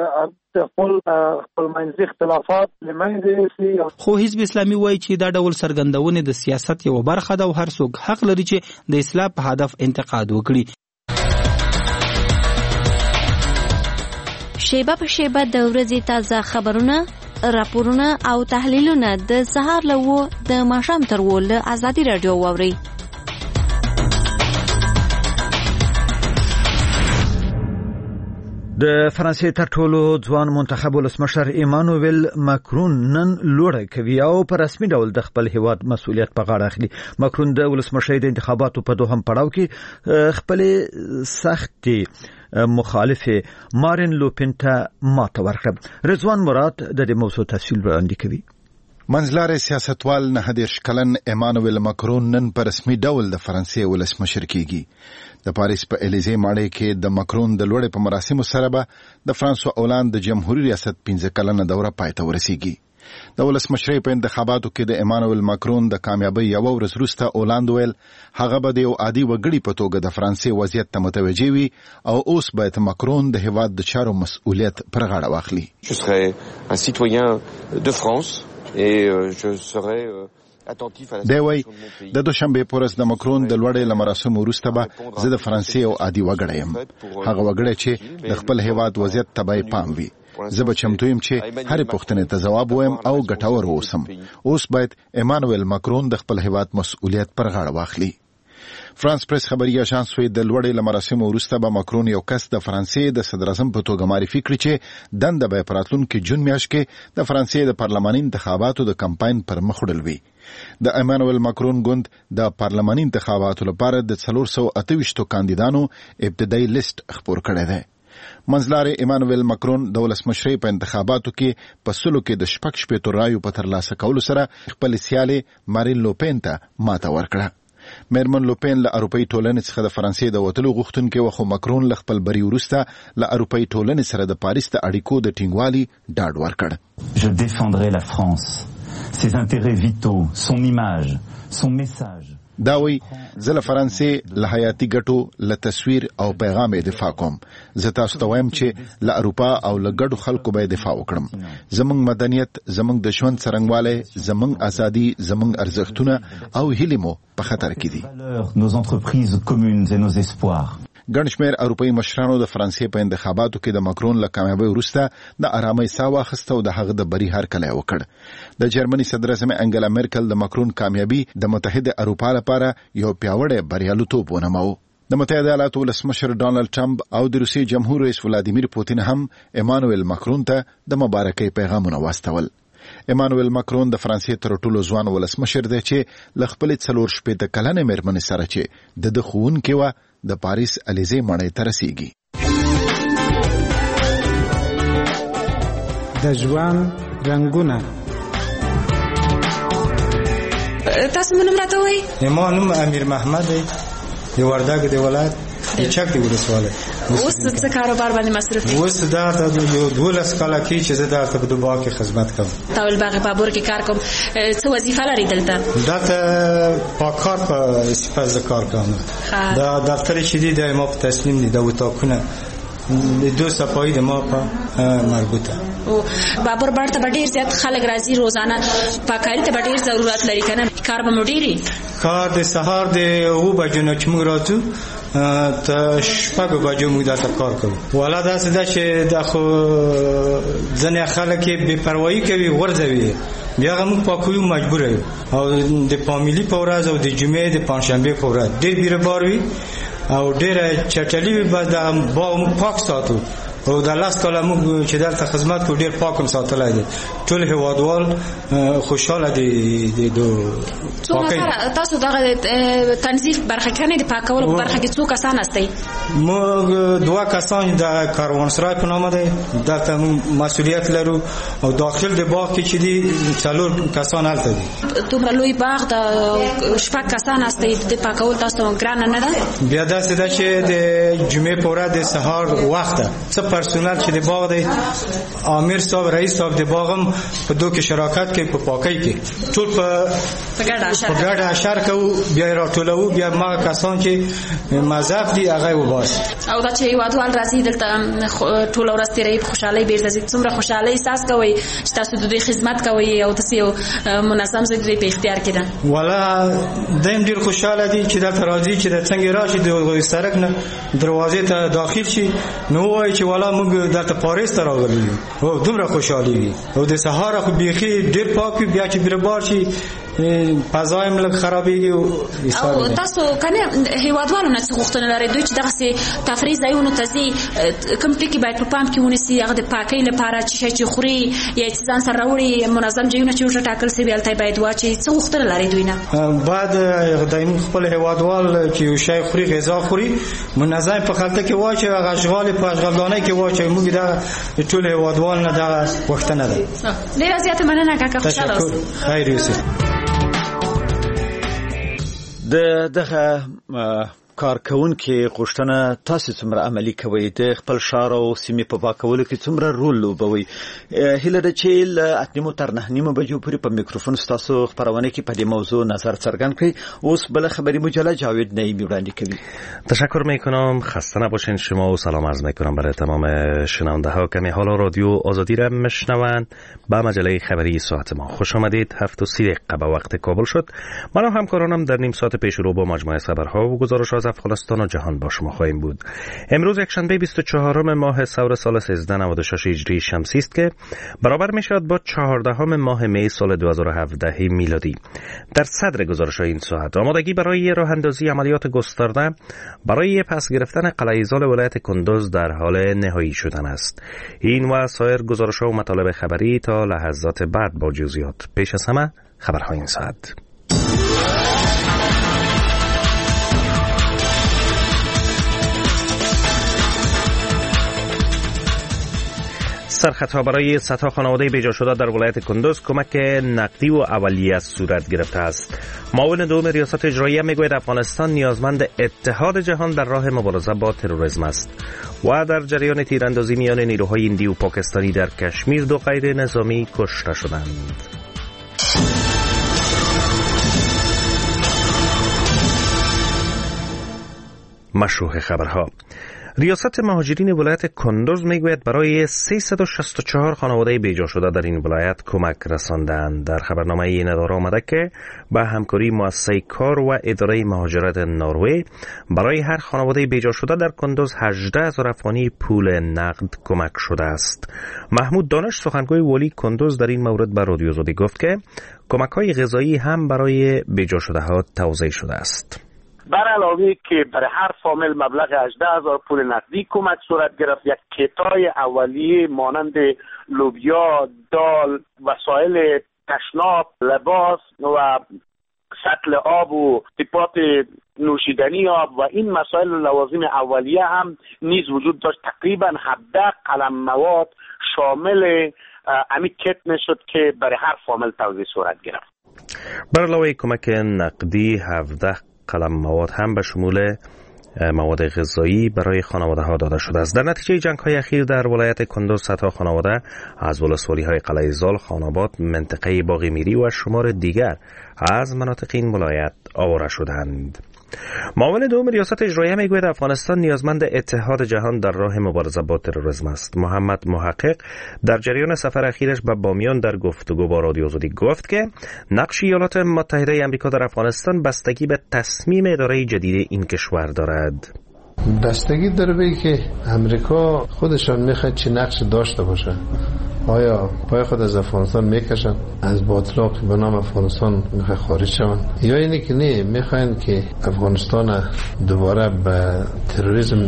د خپل خپلمنځي اختلافات لمنځه یوسي. خو حزب اسلامي وایي چې دا ډول څرګندونه د سیاست یو برخه ده او هر څوک حق لري چې د اصلاح په هدف انتقاد وکړي. شیبه په شیبه د ورځې تازه خبرونه راپورونه او تحلیلونه د سهار له و د ماښام تر و له ازادي راډیو واورئ. د فرانسې تر ټولو ځوان منتخب ولسمشر ایمانوئل ماکرون نن لوړه کوي او په رسمي ډول د خپل هیواد مسؤلیت په غاړه اخلي. ماکرون د ولسمشر د انتخاباتو په دوهم پړاو کې خپل سختي مخالف مارین لوپن ته ماته ورکړه. رضوان مراد د دې موضوع تفصیل وړاندې کوي. منځلاري سیاستوال نه دېرش کلن ایمانوئل ماکرون نن په رسمي ډول د فرانسې ولسمشر کیږي. د پاریس په الیزې ماڼۍ کې د ماکرون د لوړې په مراسمو سره به د فرانسوا اولاند د جمهوریت ریاست پنځه کلنه دوره پای ته ورسیږي. د ولسمشرۍ په انتخاباتو کې د ایمانوئل ماکرون د کامیابۍ یو ورځ وروسته اولاند ویل هغه به د یو عادي وګړي په توګه د فرانسې وضعیت ته متوجه وي او اوس باید ماکرون د هیواد د چارو مسؤلیت پر غاړه واخلي. Je serai un citoyen de France et je serai دی وای د دوشنبه په ورځ د ماکرون د لوړې لمراسمو وروسته به زه د فرانسې او عادي وګړی یم، هغه وګړی چې د خپل هیواد وضعیت ته به پام وي. زه به چمتو یم چې هرې پوښتنې ته ځواب وایم او ګټور اوسم. اوس باید ایمانوئل ماکرون د خپل هیواد مسؤلیت پر غاړه واخلي. فرانس پریس خبري اژانس وی د لوړې لمراسمو وروسته به ماکرون یو کس د فرانسې د صدر اعظم په توګه معرفي کړي چې دنده به په راتلونکي جون میاشت کې د فرانسې د پارلماني انتخاباتو د کمپاین پر مخ وړل وي. د ایمانوئل ماکرون ګوند د پارلماني انتخاباتو لپاره د څلور سوه اته ویشتو کاندیدانو ابتدایي لیست خپور کړی دی. منځلاري ایمانوئل ماکرون د ولسمشرۍ په انتخاباتو کې په سلو کې د شپږ شپېتو رایو په ترلاسه کولو سره خپل سیالې مارین لوپن ته ماته ورکړه. میرمن لوپن له اروپایي ټولنې څخه د فرانسې د وتلو غوښتونکې وه، خو ماکرون له خپل بري وروسته له اروپایي ټولنې سره د پاریس د اړیکو د ټینګوالي ډاډ ورکړ. Je défendrai la France, ses intérêts vitaux, son image, son message. دا وی زه له فرانسې له حیاتي ګټو له تصویر او پیغام دفاع کوم. زه تاسو ته وایم چې له اروپا او له ګډو خلکو به دفاع وکړم. زمونږ مدنیت، زمونږ د ژوند څرنګوالی، زمونږ ازادي، زمونږ ارزښتونه او هیلې مو په خطر کې دي. Nos entreprises communes et nos espoirs. ګڼ شمېر اروپایي مشرانو د فرانسې په انتخاباتو کې د ماکرون له کامیابۍ وروسته د ارامۍ ساه واخیسته او د هغه د بري هرکلی وکړ. د جرمني صدر اعظم انګلا مرکل د ماکرون کامیابي د متحده اروپا لپاره یو پیاوړی بریالیتوب ونوماوه. د متحده ایالاتو ولسمشر ډانلډ ټرمپ او د روسیې جمهور رئیس ولادیمیر پوتین هم ایمانوئل ماکرون ته د مبارکۍ پیغامونه واستول. ایمانوئل ماکرون د فرانسې تر ټولو ځوان ولسمشر دی چې له خپلې څلور شپېته کلنې مېرمنې سره چې د ده ښوونکې وه د پاریس الیزې ماڼۍ ته رسیږي. د ژوند رنګونه. تاسو مونږ راته وایي؟ ما نوم امیر محمد دی، د وردګ د ولایت د چک د ولسوالۍ. اوس څه کاروبار باندې مصروف یې؟ اوس دلته یو دولس کاله کېږي چې زه دلته په دوبا کې خدمت کوم. طاول باغ پابور کې کار کوم. څه وظیفه لري دلته؟ دلته پاکار په صفت ز کار کوم. دا دفتر چې دی د ما په تصمیم دی د اتاقونه د دو صفایي د ما په مربوطه. او بابر بار ته ډیر زیات خلک راځي روزانه، پاکاري ته ډیر ضرورت لري کنه. کار به مو ډیری؟ کار د سهار د او بجو نه چې موږ راځو ته شپږ بجو موږ دلته کار کوو. والا داسې ده چې د خو ځینې خلک بې پروایي کوي، غورځوي، بیا هغه موږ پاکوي مجبور یو. او د فامیلي په ورځ او د جمعې د پنجشنبې په ورځ ډېر بیره بار وي او ډېره چټلي وي، بس د باغ موږ پاک ساتو. او د لاس کاله موږ چې دلته خدمت کوو ډېر پاک هم ساتلی دی. ټول هېوادوال خوشحاله دي د دو پاکۍ. تاسو دغه تنظیف برخه کې نه د پاکولو په برخه کې څو کسان هستئ؟ موږ دوه کسان د کاروانسرای په نامه دی، دلته موږ مسؤلیت لرو. او داخل د باغ کې چې دي څلور کسان هلته دي. دومره لوی باغ د شپږ کسان هستئ، د پاکول تاسو ته ګرانه نه ده؟ بیا داسې ده چې د جمعې په ورځ د سهار وخته څه پرسونل چې د باغ دی، امیر صاحب، رئیس صاحب د باغ هم په دو کې شراکت کوي، په پاکۍ کې ټول په ګډه اشر کوو، بیا یې راټولوو، بیا هغه کسان چې مضاف دي هغه یې وباسي. او دا چې هېوادوال راځي دلته ټوله ورځ تېروي په خوشحالۍ بېرته ځي، څومره خوشحالۍ احساس کوئ چې تاسو د دوی خدمت کوئ او داسې یو منظم ځای د دوی په اختیار کې ده؟ والا دی هم ډېر خوشحاله دي چې دلته راځي، چې د څنګه راشي د سړک نه دروازې ته داخل شي، نو ووایي چې والا والا موږ دلته پاریس ته راغلي او دومره خوشحالي وي او د سهار خو بيخي ډېر پاک وي بیا چې بربار شي فضایم لږ خرابېږي او تاسو کنه هیوادوالو نه څه غوښتنه لرئ دوی چې دغه تفریح ځایونو ته ځي کوم ټکي باید په پام کې ونیسي هغه د پاکۍ لپاره چې چې خوري یا چې ځان سره راوړي منظم ځایونه چې ورته ټاکل شوي هلته باید واچي څه غوښتنه لرئ دوی نه باید دایمون خپل هیوادوال چې یو شی خوري غذا خوري منظم په خلطه کې واچي هغه اشغال په اشغالدانۍ کې واچي موږ دا ټول هیوادوال نه دا غوښتنه ده ډېره زیاته مننه کاکا خوشاله اوسئ خیر اوسئ د دغه کارکونکو غوښتنه تاسو څومره عملي کوي د خپل شهر او سیمې په پاکولو کې څومره رول لوبوي هله د چې له اتنیمو تر نه نیمه بجو پورې په میکروفون تاسو خبرونه کې په دې موضوع نظر څرګند کړئ اوس بل خبری مجله جاوید نعیمی وړاندې کوي. تشکر میکنم خسته نباشین شما و سلام عرض میکنم برای تمام شنونده ها که حالا رادیو آزادی را میشنوند با مجله خبری ساعت ما خوش آمدید. هفت و سی دقیقه به وقت کابل شد. من و همکارانم در نیم ساعت پیش رو با مجموعه خبرها و گزارش از افغانستان و جهان با شما خواهیم بود. امروز یکشنبه بیست و چهارم ماه سور سال سیزده نود و شش هجری شمسی است که برابر میشود با چهاردهم ماه می سال دو هزار و هفده میلادی. در صدر گزارش این ساعت آمادگی برای راه اندازی عملیات گسترده برای پس گرفتن قلعه زال ولایت کندوز در حال نهایی شدن است. این و سایر گزارش‌ها و مطالب خبری تا لحظات بعد با جزئیات. پیش از همه خبرهای این ساعت. سرخطها برای صدها خانواده بیجا شده در ولایت کندوز کمک نقدی و اولیه صورت گرفته است. معاون دوم ریاست اجراییه میگوید افغانستان نیازمند اتحاد جهان در راه مبارزه با تروریسم است. و در جریان تیراندازی میان نیروهای هندی و پاکستانی در کشمیر دو غیر نظامی کشته شدند. مشروع خبرها. ریاست مهاجرین ولایت کندوز میگوید برای سیصد و شصت و چهار خانواده بیجا شده در این ولایت کمک رساندند. در خبرنامه این اداره آمده که با همکاری مؤسسه کار و اداره مهاجرت نروژ برای هر خانواده بیجا شده در کندوز هجده هزار افغانی پول نقد کمک شده است. محمود دانش سخنگوی والی کندوز در این مورد به رادیو آزادی گفت که کمک‌های غذایی هم برای بیجا شده ها توزیع شده است. بر علاوه که برای هر فامیل مبلغ هجده هزار پول نقدی کمک صورت گرفت، یک کیتای اولیه مانند لوبیا، دال، وسایل تشناب، لباس و سطل آب و تیپات نوشیدنی آب و این مسائل لوازم اولیه هم نیز وجود داشت. تقریبا هفده قلم مواد شامل امی کیت نشد که برای هر فامیل توزیع صورت گرفت. بر علاوه کمک نقدی هفده قلم مواد هم به شمول مواد غذایی برای خانواده ها داده شده است. در نتیجه جنگ های اخیر در ولایت کندوز صدها خانواده از ولسوالی های قلعه زال، خاناباد، منطقه باغ میری و شمار دیگر از مناطق این ولایت آواره شدند. معاون دوم ریاست اجراییه میگوید افغانستان نیازمند اتحاد جهان در راه مبارزه با تروریسم است. محمد محقق در جریان سفر اخیرش به بامیان در گفتگو با رادیو آزادی گفت که نقش ایالات متحده آمریکا در افغانستان بستگی به تصمیم اداره جدید این کشور دارد. بستگی داره به که امریکا خودشان میخواد چه نقش داشته باشه. آیا پای خود از افغانستان میکشن، از باطلاق به نام افغانستان میخواه خارج شون، یا اینه که نه میخواین که افغانستان دوباره به تروریسم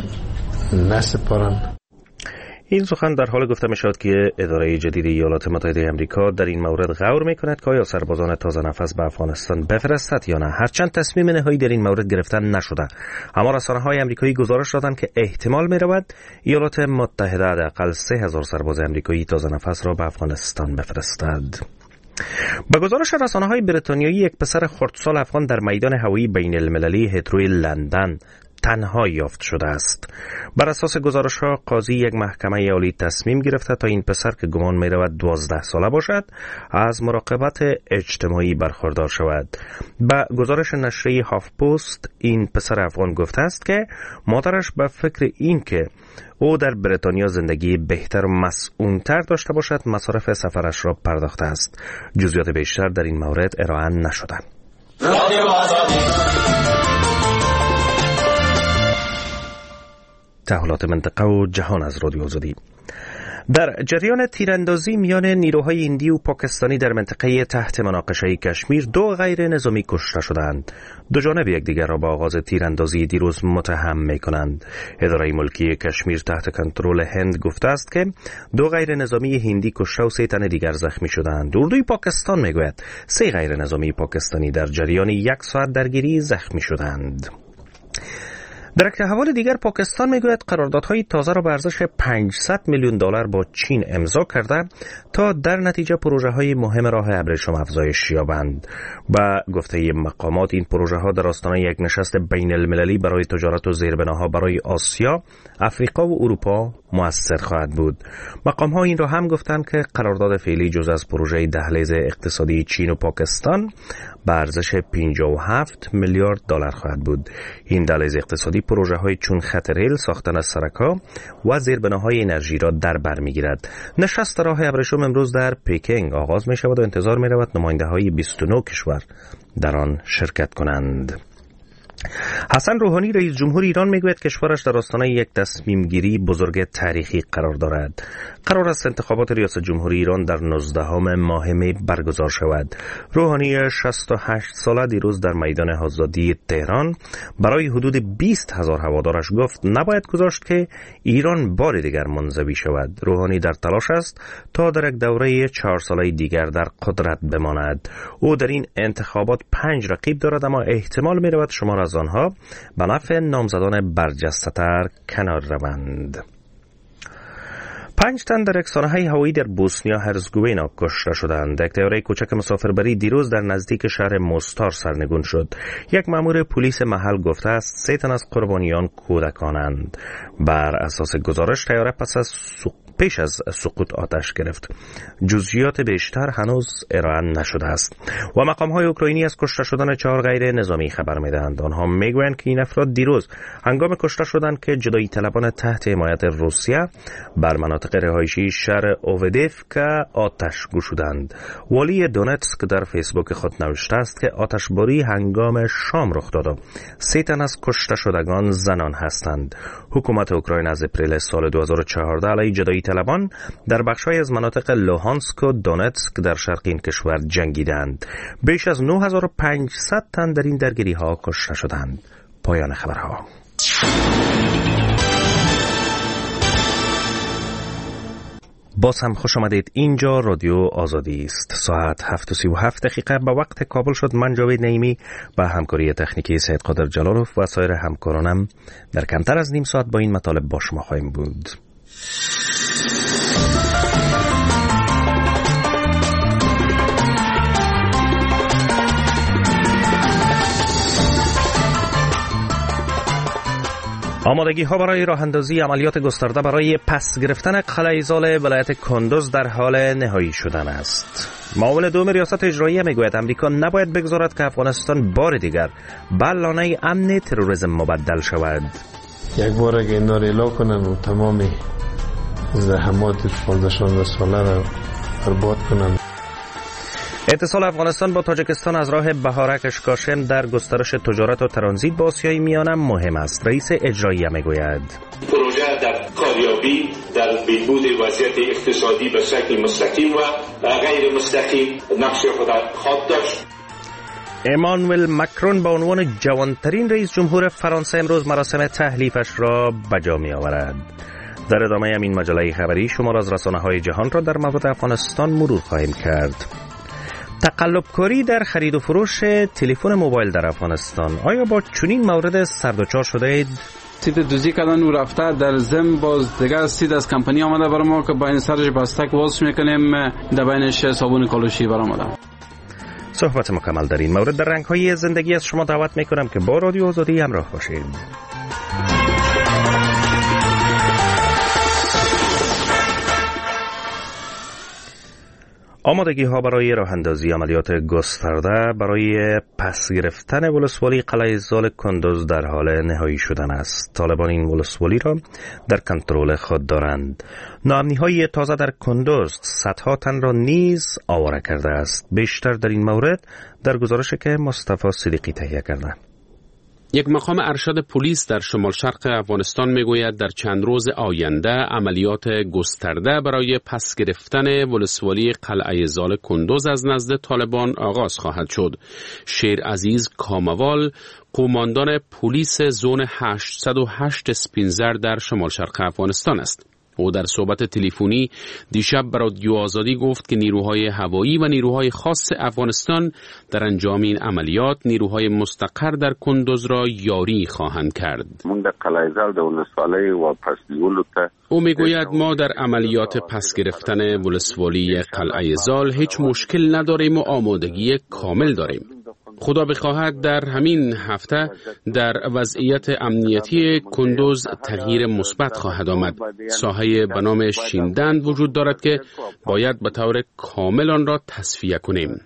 نسپارن. این سخن در حال گفته می شود که اداره جدید ایالات متحده آمریکا در این مورد غور می کند که آیا سربازان تازه نفس به افغانستان بفرستد یا نه. هرچند تصمیم نهایی در این مورد گرفته نشده، اما رسانه‌های آمریکایی گزارش دادند که احتمال می رود ایالات متحده حداقل سه هزار سرباز آمریکایی تازه نفس را به افغانستان بفرستد. با گزارش رسانه‌های بریتانیایی یک پسر خردسال افغان در میدان هوایی بین المللی هیتروی لندن تنها یافت شده است. بر اساس گزارش ها قاضی یک محکمه عالی تصمیم گرفته تا این پسر که گمان می رود دوازده ساله باشد از مراقبت اجتماعی برخوردار شود. با گزارش نشریه هاف پست این پسر افغان گفته است که مادرش به فکر این که او در بریتانیا زندگی بهتر و مسئول‌تر داشته باشد مصارف سفرش را پرداخته است. جزئیات بیشتر در این مورد ارائه نشده. تحولات منطقه و جهان از رادیو آزادی. در جریان تیراندازی میان نیروهای هندی و پاکستانی در منطقه تحت مناقشه کشمیر دو غیر نظامی کشته شدند. دو جانب یکدیگر را با آغاز تیراندازی دیروز متهم می‌کنند. اداره ملکی کشمیر تحت کنترل هند گفته است که دو غیر نظامی هندی کشته و سه تن دیگر زخمی شدند. اردوی پاکستان میگوید سه غیر نظامی پاکستانی در جریان یک ساعت درگیری زخمی شدند. در یک حوال دیگر پاکستان میگوید قراردادهای تازه را به ارزش پانصد میلیون دلار با چین امضا کرده تا در نتیجه پروژه‌های مهم راه ابریشم افزایش یابند. با گفته مقامات این پروژه‌ها در آستانه یک نشست بین المللی برای تجارت و زیربناها برای آسیا، افریقا و اروپا مؤثر خواهد بود. مقام‌ها این را هم گفتند که قرارداد فعلی جز از پروژه دهلیز اقتصادی چین و پاکستان به ارزش پنجاه و هفت میلیارد دلار خواهد بود. این دهلیز اقتصادی پروژه‌های چون خط ریل، ساختن سرک‌ها و زیربناهای انرژی را در بر می‌گیرد. نشست راه ابریشم امروز در پکینگ آغاز می‌شود و انتظار می‌رود نماینده‌های بیست و نه کشور در آن شرکت کنند. حسن روحانی رئیس جمهور ایران میگوید کشورش در آستانه یک تصمیم گیری بزرگ تاریخی قرار دارد. قرار است انتخابات ریاست جمهوری ایران در نوزدهم ماه می برگزار شود. روحانی شصت و هشت ساله دیروز در میدان آزادی تهران برای حدود بیست هزار هوادارش گفت نباید گذاشت که ایران بار دیگر منزوی شود. روحانی در تلاش است تا در یک دوره چهار ساله دیگر در قدرت بماند. او در این انتخابات پنج رقیب دارد، اما احتمال می رود شمار از آنها به نفع نامزدان برجسته‌تر کنار روند. پنج تن در یک سانحه هوایی در بوسنیا هرزگوینا کشته شدند. یک طیاره کوچک مسافربری دیروز در نزدیک شهر موستار سرنگون شد. یک مأمور پلیس محل گفته است سه تن از قربانیان کودکانند. بر اساس گزارش طیاره پس از سق... پیش از سقوط آتش گرفت. جزئیات بیشتر هنوز ارائه نشده است. و مقام‌های اوکراینی از کشته شدن چهار غیر نظامی خبر می‌دهند. آنها میگویند که این افراد دیروز هنگام کشته شدند که جدایی طلبان تحت حمایت روسیه بر مناطق رهایشی شهر اوودیفکا آتش گشودند. والی دونتسک در فیسبوک خود نوشته است که آتشباری هنگام شام رخ داد. سه تن از کشته شدگان زنان هستند. حکومت اوکراین از اپریل سال دو هزار و چهارده علیه جدایی طلبان در بخش‌های از مناطق لوهانسک و دونتسک در شرق این کشور جنگیدند. بیش از نه هزار و پانصد تن در این درگیری‌ها کشته شدند. پایان خبرها. باز هم خوش آمدید. اینجا رادیو آزادی است. ساعت هفت و سی و هفت دقیقه به وقت کابل شد. من جاوید نعیمی با همکاری تکنیکی سید قادر جلالوف و سایر همکارانم در کمتر از نیم ساعت با این مطالب با شما خواهیم بود. آمادگی ها برای راه اندازی عملیات گسترده برای پس گرفتن قلعه ایزال ولایت کندوز در حال نهایی شدن است. معاون دوم ریاست اجراییه میگوید امریکا نباید بگذارد که افغانستان بار دیگر بر لانه امن تروریسم مبدل شود. یک بار اگه اینا رو اعلام کنن و تمام زحمات پانزده شانزده ساله را برباد کنن. اتصال افغانستان با تاجیکستان از راه بهارک اشکاشم در گسترش تجارت و ترانزیت با آسیای میانه مهم است. رئیس اجرایی میگوید پروژه در کاریابی در بهبود وضعیت اقتصادی به شکل مستقیم و غیر مستقیم نقش خود خواهد داشت. امانوئل مکرون به عنوان جوانترین رئیس جمهور فرانسه امروز مراسم تحلیفش را بجا می آورد. در ادامه همین مجله خبری شمار از رسانه‌های جهان را در مورد افغانستان مرور خواهیم کرد. تقلبکاری در خرید و فروش تلفن موبایل در افغانستان. آیا با چنین مورد سردوچار شده اید؟ سید دوزی کردن و رفته در زم باز دیگه سید از کمپانی آمده برای ما که با این سرش بستک واس میکنیم در بینش صابون کالوشی برای آمده. صحبت مکمل در این مورد در رنگ‌های زندگی از شما دعوت میکنم که با رادیو آزادی همراه باشید. آمادگی ها برای راه اندازی عملیات گسترده برای پس گرفتن ولسوالی قلعه ایزال کندوز در حال نهایی شدن است. طالبان این ولسوالی را در کنترل خود دارند. ناامنی های تازه در کندوز صدها تن را نیز آواره کرده است. بیشتر در این مورد در گزارشی که مصطفی صدیقی تهیه کرده. یک مقام ارشد پلیس در شمال شرق افغانستان میگوید در چند روز آینده عملیات گسترده برای پس گرفتن ولسوالی قلعه زال کندوز از نزد طالبان آغاز خواهد شد. شیر عزیز کاموال، قماندان پلیس زون هشتصد و هشت اسپینزر در شمال شرق افغانستان است. او در صحبت تلفنی دیشب به رادیو آزادی گفت که نیروهای هوایی و نیروهای خاص افغانستان در انجام این عملیات نیروهای مستقر در کندوز را یاری خواهند کرد. او میگوید ما در عملیات پس گرفتن ولسوالی قلعه زال هیچ مشکل نداریم و آمادگی کامل داریم. خدا بخواهد در همین هفته در وضعیت امنیتی کندوز تغییر مثبت خواهد آمد. ساحه به نام شیندند وجود دارد که باید به طور کامل آن را تصفیه کنیم.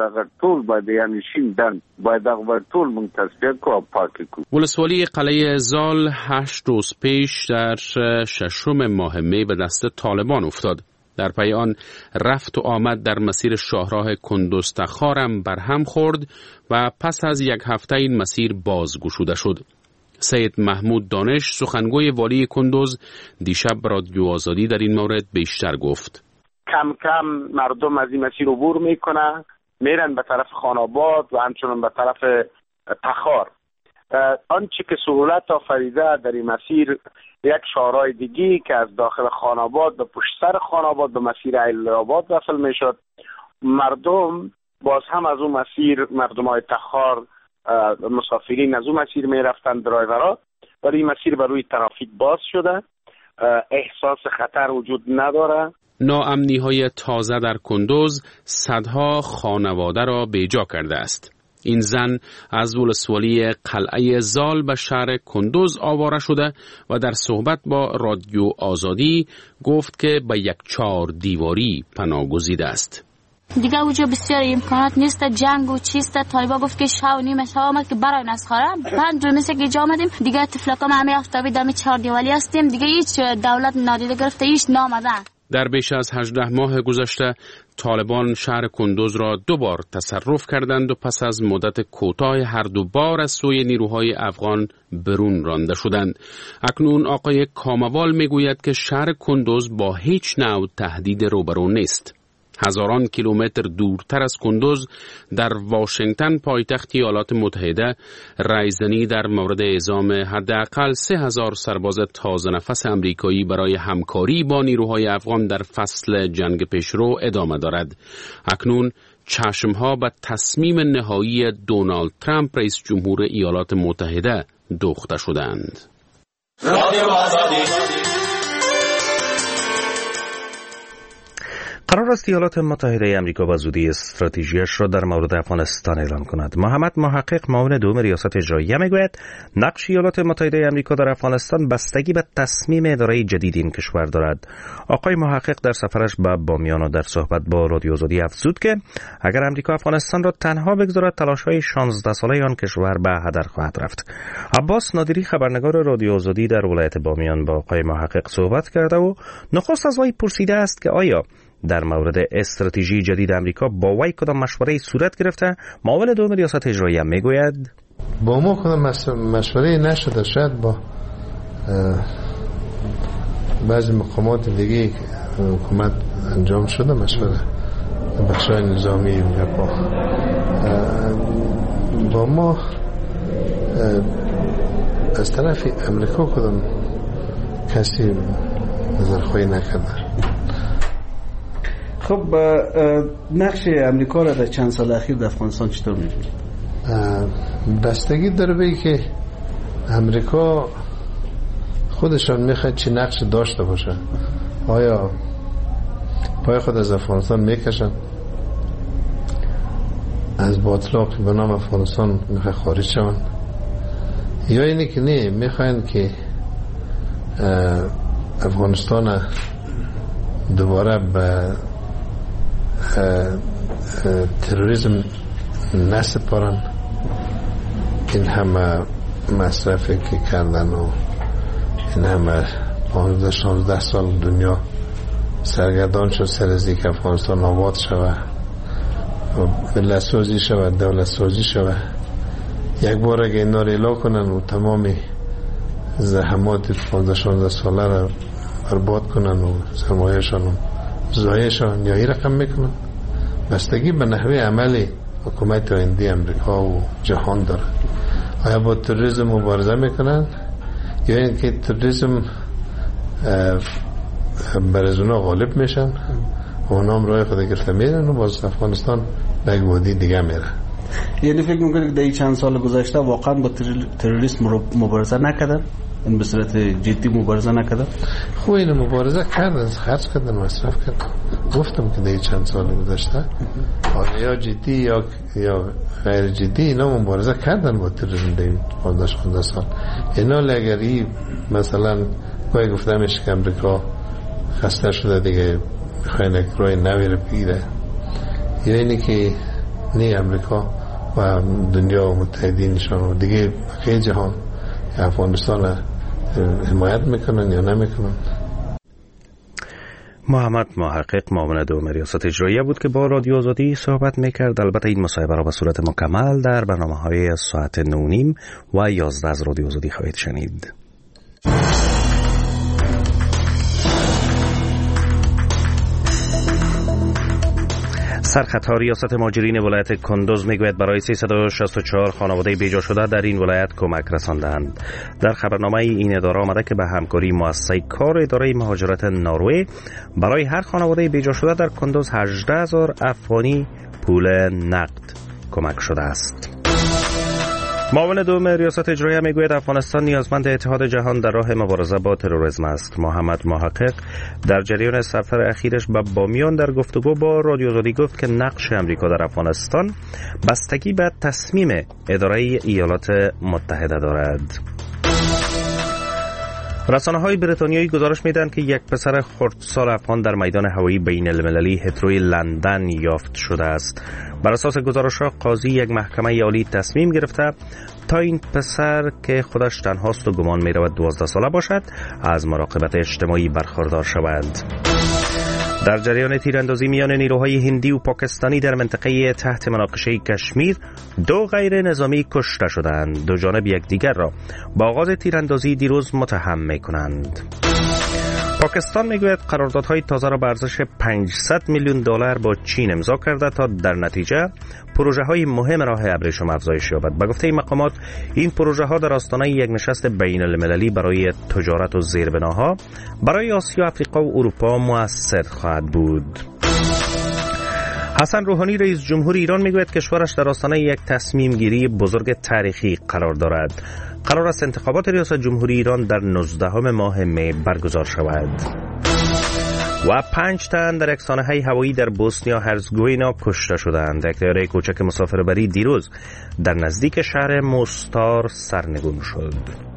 ولسوالی قلعه زال هشت روز پیش در ششم ماه می به دست طالبان افتاد. در پی آن رفت و آمد در مسیر شاهراه کندوز تخارم برهم خورد و پس از یک هفته این مسیر بازگشوده شد. سید محمود دانش، سخنگوی والی کندوز، دیشب رادیو آزادی در این مورد بیشتر گفت. کم کم مردم از این مسیر عبور میکنن، میرن به طرف خاناباد و همچنان به طرف تخار. آنچه که سهولت آفریده در این مسیر یک شاهراه دیگی که از داخل خاناباد به پشت سر خاناباد به مسیر ایل‌آباد وصل میشد. مردم باز هم از اون مسیر، مردم های تخار مسافرین از اون مسیر میرفتن، درایورها، ولی این مسیر بر روی ترافیک باز شده، احساس خطر وجود نداره. ناامنی های تازه در کندوز صدها خانواده را بیجا کرده است. این زن از ولسوالی قلعه زال به شهر کندوز آواره شده و در صحبت با رادیو آزادی گفت که به یک چهار دیواری پناه گزیده است. دیگه اونجا بسیار امکانات نیست، جنگ و چیست. طالبا گفت که شب و نیمه شب آمد که برای نسخاره پنج روز مثل که جا آمدیم دیگه طفلکام همه افتابی دم چهار دیواری هستیم دیگه. هیچ دولت نادیده گرفته، هیچ نامدن. در بیش از هجده ماه گذشته طالبان شهر کندوز را دو بار تصرف کردند و پس از مدت کوتاه هر دو بار از سوی نیروهای افغان برون رانده شدند. اکنون آقای کاموال میگوید که شهر کندوز با هیچ نوع تهدید روبرو نیست. هزاران کیلومتر دورتر از کندوز در واشنگتن پایتخت ایالات متحده رایزنی در مورد اعزام حداقل سه هزار سرباز تازه نفس امریکایی برای همکاری با نیروهای افغان در فصل جنگ پیشرو ادامه دارد. اکنون چشمها به تصمیم نهایی دونالد ترامپ رئیس جمهور ایالات متحده دوخته شدند. قرار است ایالات متحده آمریکا به زودی استراتژیش را در مورد افغانستان اعلام کند. محمد محقق، معاون دوم ریاست اجراییه، میگوید نقش ایالات متحده آمریکا در افغانستان بستگی به تصمیم اداره جدید این کشور دارد. آقای محقق در سفرش به بامیان و در صحبت با رادیو آزادی افزود که اگر آمریکا افغانستان را تنها بگذارد تلاش‌های شانزده ساله آن کشور به هدر خواهد رفت. عباس نادری، خبرنگار رادیو آزادی در ولایت بامیان، با آقای محقق صحبت کرده و نخست از وی پرسیده است که آیا در مورد استراتژی جدید آمریکا با وی کدام مشوره‌ای صورت گرفته. معاون دوم ریاست اجراییه میگوید با ما کدام مشوره‌ای نشده، شاید با بعضی مقامات دیگه حکومت انجام شده مشوره، بخشای نظامی یا با با ما از طرف امریکا کدام کسی نظرخواهی نکرده. خب نقش امریکا را در چند سال اخیر در افغانستان چطور می‌بینید؟ بستگی داره به که امریکا خودشان میخواد چه نقش داشته باشه. آیا پای خود از افغانستان میکشن، از باطلاقی به نام افغانستان میخواد خارج شون، یا اینی که نه میخواین که افغانستان دوباره به تروریسم نسپارن. این همه مصرفی که کردن و این همه پانزده شانزده سال دنیا سرگردان شد سر از اینکه افغانستان آباد شود و ملت سازی شود، دولت سازی شود. یک بار اگه اینا رو اعلا کنن و تمام زحمات پانزده شانزده ساله را برباد کنن و سرمایه‌شان ضایعشان یا این رقم میکنن، بستگی به نحوه عمل حکومت آینده امریکا و جهان داره. آیا با تروریسم مبارزه میکنن یا اینکه تروریسم بر از اونا غالب میشن و اونا هم راه خود گرفته میرن و باز افغانستان به یک وادی دیگه میره. یعنی فکر میکنید که در این چند سال گذشته واقعا با تروریسم مبارزه نکردن؟ این به صورت جدی مبارزه نکردن؟ خوب این مبارزه کردن، خرج کردن، مصرف کردن. گفتم که در این چند سال گذشته یا جدی یا یا غیر جدی اینا مبارزه کردن با تروریسم در این پانزده سال. اینا لگری مثلا گاهی گفتمش که امریکا خسته شده دیگه میخواین یک روی نوی رو بگیره، یا اینی که نه امریکا و دنیا و متحدینشان و دیگه بقیه جهان افغانستان حمایت میکنن یا نمیکنن. محمد محقق معاون دوم ریاست اجراییه بود که با رادیو آزادی صحبت میکرد. البته این مصاحبه را به صورت مکمل در برنامه‌های ساعت نه و نیم و یازده از رادیو آزادی خواهید شنید. سرخطها ریاست مهاجرین ولایت کندوز میگوید برای سیصد و شصت و چهار خانواده بیجا شده در این ولایت کمک رساندند. در خبرنامه این اداره آمده که به همکاری مؤسسه کار اداره مهاجرت نروژ برای هر خانواده بیجا شده در کندوز هجده هزار افغانی پول نقد کمک شده است. معاون دوم ریاست اجراییه میگوید افغانستان نیازمند اتحاد جهان در راه مبارزه با تروریسم است. محمد محقق در جریان سفر اخیرش به بامیان در گفتگو با رادیو آزادی گفت که نقش امریکا در افغانستان بستگی به تصمیم اداره ایالات متحده دارد. رسانه‌های بریتانیایی گزارش می‌دهند که یک پسر خردسال افغان در میدان هوایی بین المللی هیتروی لندن یافت شده است. بر اساس گزارش‌ها قاضی یک محکمه عالی تصمیم گرفته تا این پسر که خودش تنهاست و گمان می‌رود دوازده ساله باشد از مراقبت اجتماعی برخوردار شود. در جریان تیراندازی میان نیروهای هندی و پاکستانی در منطقه تحت مناقشه کشمیر دو غیر نظامی کشته شدند. دو جانب یکدیگر را با آغاز تیراندازی دیروز متهم می‌کنند. پاکستان میگوید قراردادهای تازه را به ارزش پانصد میلیون دلار با چین امضا کرده تا در نتیجه پروژه های مهم راه ابریشم افزایش یابد. به گفته این مقامات این پروژه ها در آستانه یک نشست بین المللی برای تجارت و زیربناها برای آسیا، آفریقا و اروپا مؤثر خواهد بود. حسن روحانی رئیس جمهور ایران میگوید کشورش در آستانه یک تصمیم گیری بزرگ تاریخی قرار دارد. قرار است انتخابات ریاست جمهوری ایران در نوزدهم ماه می برگزار شود. و پنج تن در یک سانحه هوایی در بوسنیا هرزگوینا کشته شدند. یک طیاره کوچک مسافربری دیروز در نزدیک شهر موستار سرنگون شد.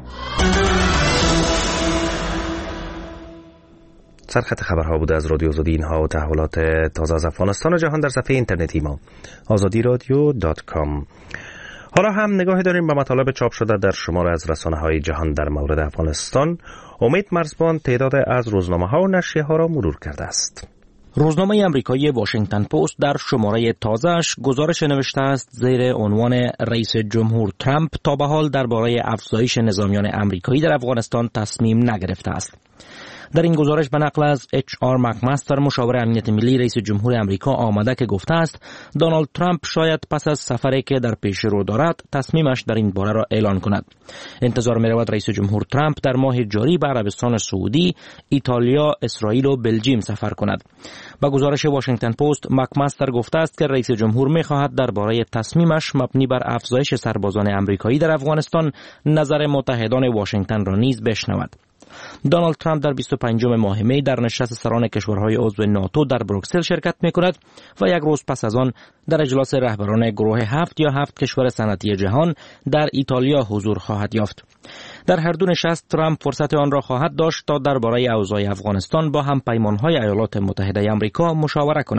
سرخط خبرها بوده از رادیو آزادی. اینها و تحولات تازه از افغانستان و جهان در صفحه اینترنتی ما آزادی رادیو دات کام. حالا هم نگاهی داریم به مطالب چاپ شده در شماره از رسانه‌های جهان در مورد افغانستان. امید مرزبان تعداد از روزنامه‌ها و نشریه‌ها را مرور کرده است. روزنامه آمریکایی واشنگتن پست در شماره تازه‌اش گزارش نوشته است زیر عنوان رئیس جمهور ترامپ تا به حال درباره افزایش نظامیان آمریکایی در افغانستان تصمیم نگرفته است. در این گزارش به نقل از اچ آر مکمستر مشاور امنیت ملی رئیس جمهور آمریکا آمده که گفته است دونالد ترامپ شاید پس از سفری که در پیش رو دارد تصمیمش در این باره را اعلان کند. انتظار می رود رئیس جمهور ترامپ در ماه جاری به عربستان سعودی، ایتالیا، اسرائیل و بلژیم سفر کند. با گزارش واشنگتن پست مکمستر گفته است که رئیس جمهور می خواهد درباره تصمیمش مبنی بر افزایش سربازان آمریکایی در افغانستان نظر متحدان واشنگتن را نیز بشنود. دونالد ترامپ در بیست و پنجم ماه می در نشست سران کشورهای عضو ناتو در بروکسل شرکت می‌کند و یک روز پس از آن در اجلاس رهبران گروه هفت یا هفت کشور صنعتی جهان در ایتالیا حضور خواهد یافت. در هر دو نشست ترامپ فرصت آن را خواهد داشت تا درباره اوضاع افغانستان با همپیمان‌های ایالات متحده آمریکا مشاوره کند.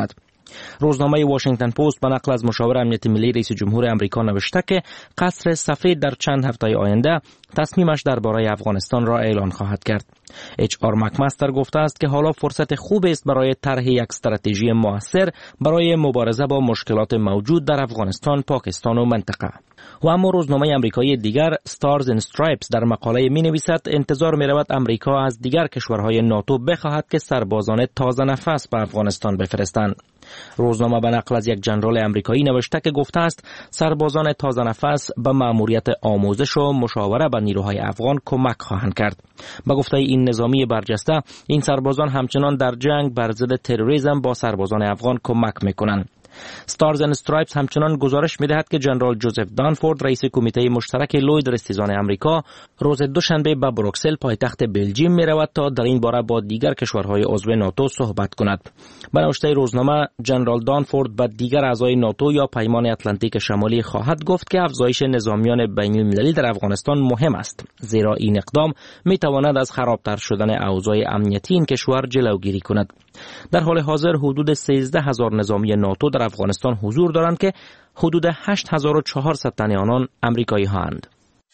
روزنامه واشنگتن پست به نقل از مشاور امنیت ملی رئیس جمهور آمریکا نوشته که قصر سفید در چند هفته آینده تصمیمش درباره افغانستان را اعلان خواهد کرد. اچ آر مکمستر گفته است که حالا فرصت خوب است برای طرح یک استراتژی مؤثر برای مبارزه با مشکلات موجود در افغانستان، پاکستان و منطقه. و اما روزنامه آمریکایی دیگر ستارز اند استرایپس در مقاله می نویسد انتظار می رود آمریکا از دیگر کشورهای ناتو بخواهد که سربازان تازه نفس به افغانستان بفرستند. روزنامه به نقل از یک ژنرال آمریکایی نوشته که گفته است سربازان تازه نفس به مأموریت آموزش و مشاوره با نیروهای افغان کمک خواهند کرد. به گفته این نظامی برجسته، این سربازان همچنان در جنگ بر ضد تروریسم با سربازان افغان کمک میکنند. ستارز اند استرایپس همچنان گزارش می‌دهد که جنرال جوزف دانفورد رئیس کمیته مشترک لوید رستیزان آمریکا روز دوشنبه به بروکسل پایتخت بلژیم می‌رود تا در این باره با دیگر کشورهای عضو ناتو صحبت کند. به نوشته روزنامه جنرال دانفورد به دیگر اعضای ناتو یا پیمان اتلانتیک شمالی خواهد گفت که افزایش نظامیان بین‌المللی در افغانستان مهم است، زیرا این اقدام می‌تواند از خرابتر شدن اوضاع امنیتی این کشور جلوگیری کند. در حال حاضر حدود سیزده هزار نظامی ناتو در افغانستان حضور دارند که حدود هشت هزار و چهارصد تن آنان آمریکایی هستند.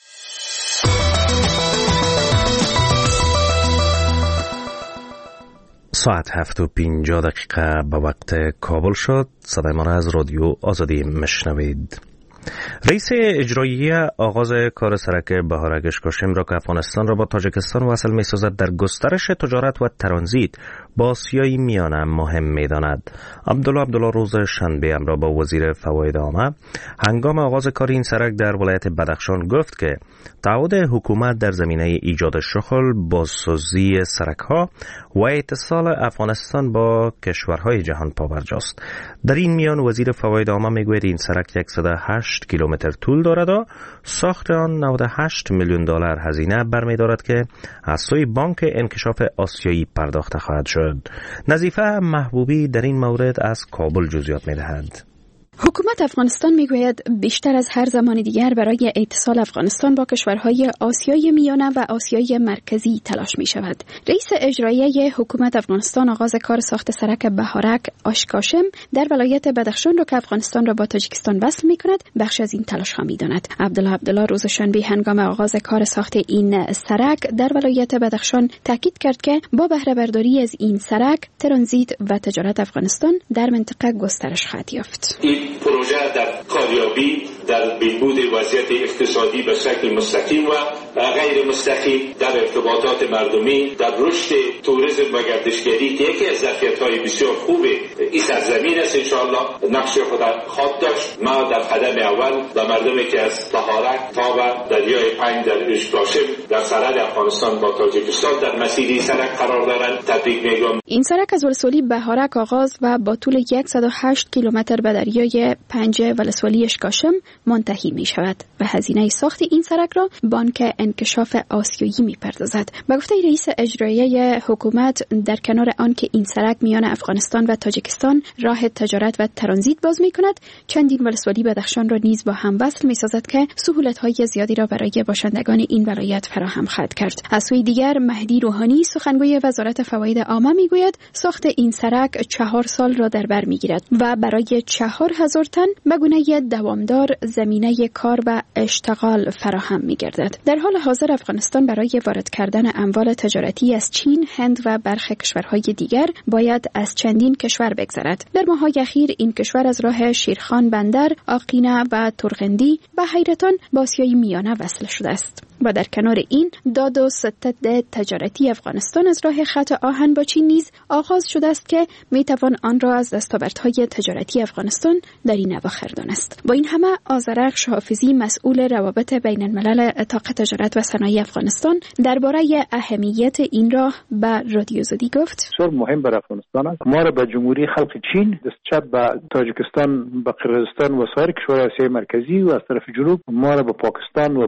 ساعت هفت و پنجاه دقیقه به وقت کابل شد. صدای ما را از رادیو آزادی مشنوید. رئیس اجرایی آغاز کار سرک بهارک اشکاشم را که افغانستان را با تاجیکستان وصل می سازد در گسترش تجارت و ترانزیت با آسیای میانه مهم می داند. عبدالله عبدالله روز شنبه امروز با وزیر فواید عامه هنگام آغاز کار این سرک در ولایت بدخشان گفت که تعهد حکومت در زمینه ایجاد شغل، بازسازی سرک ها و اتصال افغانستان با کشورهای جهان پابرجاست. در این میان وزیر فواید عامه می گوید این سرک صد و هشت کیلومتر طول دارد و ساخت آن نود و هشت میلیون دلار هزینه برمی‌دارد که از سوی بانک انکشاف آسیایی پرداخته خواهد شد. نظیفه محبوبی در این مورد از کابل جزئیات می‌دهد. حکومت افغانستان میگوید بیشتر از هر زمان دیگر برای اتصال افغانستان با کشورهای آسیای میانه و آسیای مرکزی تلاش می شود. رئیس اجرایی حکومت افغانستان آغاز کار ساخت سرک بهارک آشکاشم در ولایت بدخشان را که افغانستان را با تاجیکستان وصل می کند بخش از این تلاش ها می داند. عبدالله عبدالله روز شنبه هنگام آغاز کار ساخت این سرک در ولایت بدخشان تاکید کرد که با بهره برداری از این سرک ترانزیت و تجارت افغانستان در منطقه گسترش خواهد یافت. پروژه در کاریابی، در بهبود وضعیت اقتصادی به شکل مستقیم و غیر مستقیم، در ارتباطات مردمی، در رشد توریسم و گردشگری که یکی از ظرفیت‌های بسیار خوب این سرزمین است، انشاءالله نقش خود خواهد داشت. ما در قدم اول و مردمی که از بهارک تا و دریای پنج در اشکاشم در سرحد افغانستان با تاجیکستان در مسیر سرک قرار دارند تبریک میگم. این سرک از ولسوالی بهارک آغاز و با طول صد و هشت کیلومتر به دریای پنج ولسوالی اشکاشم منتهی می شود و هزینه ساخت این سرک را بانک انکشاف آسیایی می پردازد. به گفته رئیس اجرایی حکومت در کنار آن که این سرک میان افغانستان و تاجیکستان راه تجارت و ترانزیت باز می کند، چندین ولسوالی بدخشان را نیز با هم وصل می سازد که سهولت های زیادی را برای باشندگان این ولایت فراهم خواهد کرد. از سوی دیگر مهدی روحانی سخنگوی وزارت فواید عامه می گوید ساخت این سرک چهار سال را در بر می گیرد و برای چهار هزار تن به گونه دوامدار زمینه کار و اشتغال فراهم می گردد. در حال حاضر افغانستان برای وارد کردن اموال تجارتی از چین، هند و برخی کشورهای دیگر باید از چندین کشور بگذرد. در ماه‌های اخیر این کشور از راه شیرخان بندر، آقینه و ترغندی به حیرتان با آسیای میانه وصل شده است. و در کنار این داد و ستد تجارتی افغانستان از راه خط آهن با چین نیز آغاز شده است که می توان آن را از دستاوردهای تجارتی افغانستان در این اواخر دانست. با این همه آذرخش حافظی مسئول روابط بین الملل اتاق تجارت و صنایع افغانستان درباره اهمیت این راه به رادیو زدی گفت: بسیار مهم برای افغانستان است. ما را به جمهوری خلق چین، دستچپ به تاجیکستان، به قرقیزستان و سایر کشورهای آسیای مرکزی و از طرف جنوب ما را به پاکستان و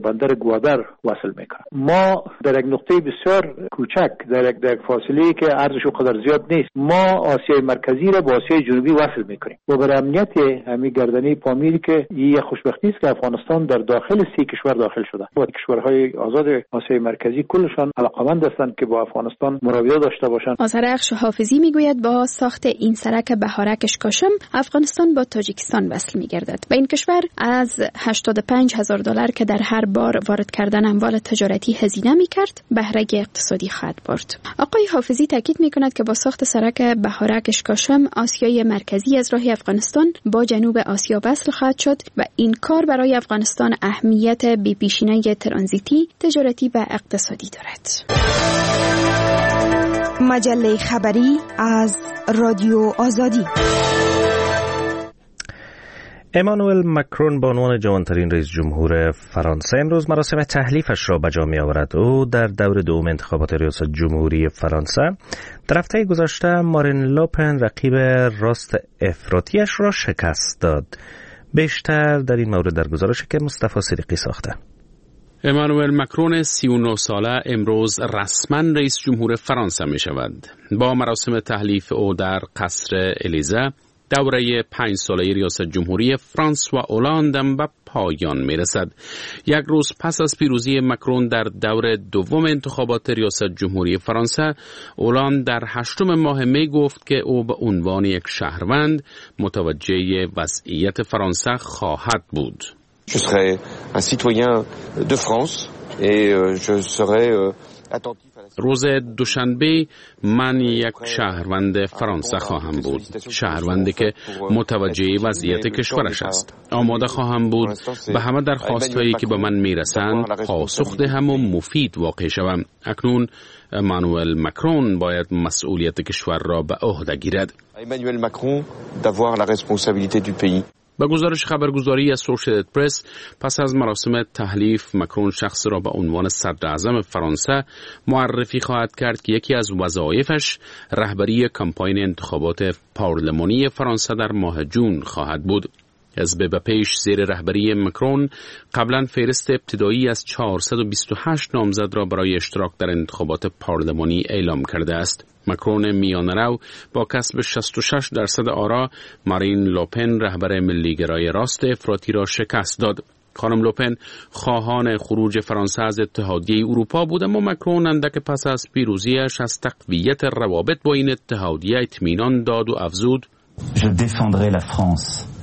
بندر گوادر وصل میکنه. ما در یک نقطه بسیار کوچک در یک در فاصله که عرضش قدر زیاد نیست، ما آسیای مرکزی را با آسیای جنوبی وصل میکنیم و برای امنیت همین گردنه پامیر که این خوشبختی است که افغانستان در داخل سی کشور داخل شده و کشورهای آزاد آسیای مرکزی کلشان علاقمند هستند که با افغانستان مراودات داشته باشند. آذرخش حافظی میگوید با ساخت این سرک بهارک اشکاشم افغانستان با تاجیکستان وصل میگردد و این کشور از هشتاد و پنج هزار دلار که در هر بار وارد کردن اموال تجارتی هزینه میکرد بهره اقتصادی خواهد برد. آقای حافظی تاکید میکند که با ساخت سرک بهارک اشکاشم آسیای مرکزی از راه افغانستان با جنوب آسیا وصل خواهد شد و این کار برای افغانستان اهمیت بی‌پیشینه ترانزیتی، تجارتی و اقتصادی دارد. مجله خبری از رادیو آزادی. امانوئل مکرون به عنوان جوانترین رئیس جمهور فرانسه امروز مراسم تحلیفش را به جا می آورد. او در دور دوم انتخابات ریاست جمهوری فرانسه در هفته گذشته مارین لوپن رقیب راست افراطیش را شکست داد. بیشتر در این مورد در گزارشی که مصطفی صدیقی ساخته. امانوئل مکرون سی و نه ساله امروز رسما رئیس جمهور فرانسه می شود. با مراسم تحلیف او در قصر الیزه دوره پنج ساله ریاست جمهوری فرانسوا اولاند به پایان می رسد. یک روز پس از پیروزی مکرون در دور دوم انتخابات ریاست جمهوری فرانسه، اولاند در هشتم ماه می گفت که او به عنوان یک شهروند متوجه وضعیت فرانسه خواهد بود. Je serai un citoyen de France et je serai attentif. روز دوشنبه من یک شهروند فرانسه خواهم بود، شهروندی که متوجه وضعیت کشورش است. آماده خواهم بود به همه درخواستهایی که به من میرسند پاسخ دهم و مفید واقع شوم. اکنون امانوئل مکرون باید مسئولیت کشور را به عهده گیرد. Emmanuel Macron d'avoir la responsabilité du pays. با گزارش خبرگزاری اسوشییتد پرس، پس از مراسم تحلیف مکرون شخص را به عنوان صدر اعظم فرانسه معرفی خواهد کرد که یکی از وظایفش رهبری کمپاین انتخابات پارلمانی فرانسه در ماه جون خواهد بود. حزب به پیش زیر رهبری مکرون قبلا فهرست ابتدایی از چهارصد و بیست و هشت نامزد را برای اشتراک در انتخابات پارلمانی اعلام کرده است. مکرون میانه‌رو با کسب شصت و شش درصد آرا مارین لوپن رهبر ملیگرای راست افراطی را شکست داد. خانم لوپن خواهان خروج فرانسه از اتحادیه اروپا بود، اما مکرون اندک پس از پیروزیش از تقویت روابط با این اتحادیه اطمینان داد و افزود: Je défendrai la France.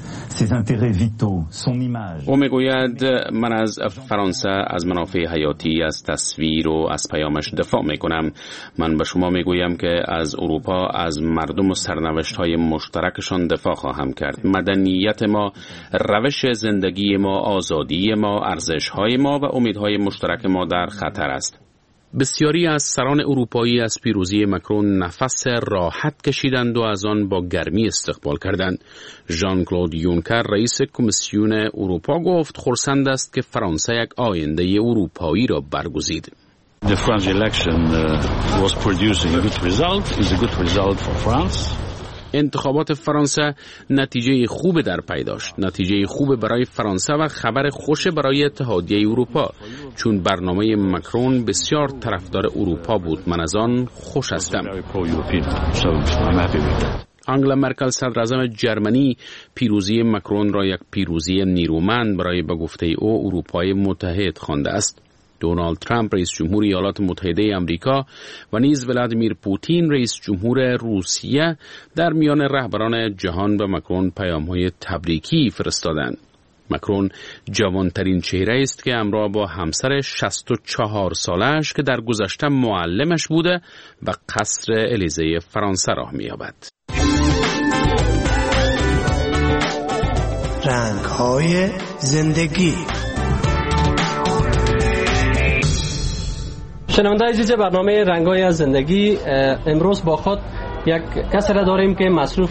او میگوید من از فرانسه از منافع حیاتی، از تصویر و از پیامش دفاع میکنم. من به شما میگویم که از اروپا، از مردم و سرنوشت های مشترکشان دفاع خواهم کرد. مدنیت ما، روش زندگی ما، آزادی ما، ارزش های ما و امیدهای مشترک ما در خطر است. بسیاری از سران اروپایی از پیروزی مکرون نفس راحت کشیدند و از آن با گرمی استقبال کردند. ژان کلود یونکر رئیس کمیسیون اروپا گفت خرسند است که فرانسه یک آینده اروپایی را برگزید. The French election uh, was producing a good result. Is a good result for France. انتخابات فرانسه نتیجه خوب در پی داشت، نتیجه خوب برای فرانسه و خبر خوش برای اتحادیه اروپا، چون برنامه مکرون بسیار طرفدار اروپا بود. من از آن خوش هستم. آنگلا مرکل صدر اعظم جرمنی پیروزی مکرون را یک پیروزی نیرومند برای به گفته او اروپای متحد خوانده است. دونالد ترامپ رئیس جمهور ایالات متحده آمریکا و نیز ولادیمیر پوتین رئیس جمهور روسیه در میان رهبران جهان به مکرون پیام‌های تبریکی فرستادند. مکرون جوانترین چهره است که همراه با همسر شصت و چهار سالش که در گذشته معلمش بوده و قصر الیزه فرانسه راه می‌یابد. رنگ‌های زندگی. شنونده عزیز برنامه رنگ‌های از زندگی، امروز با خود یک کسی را داریم که مصروف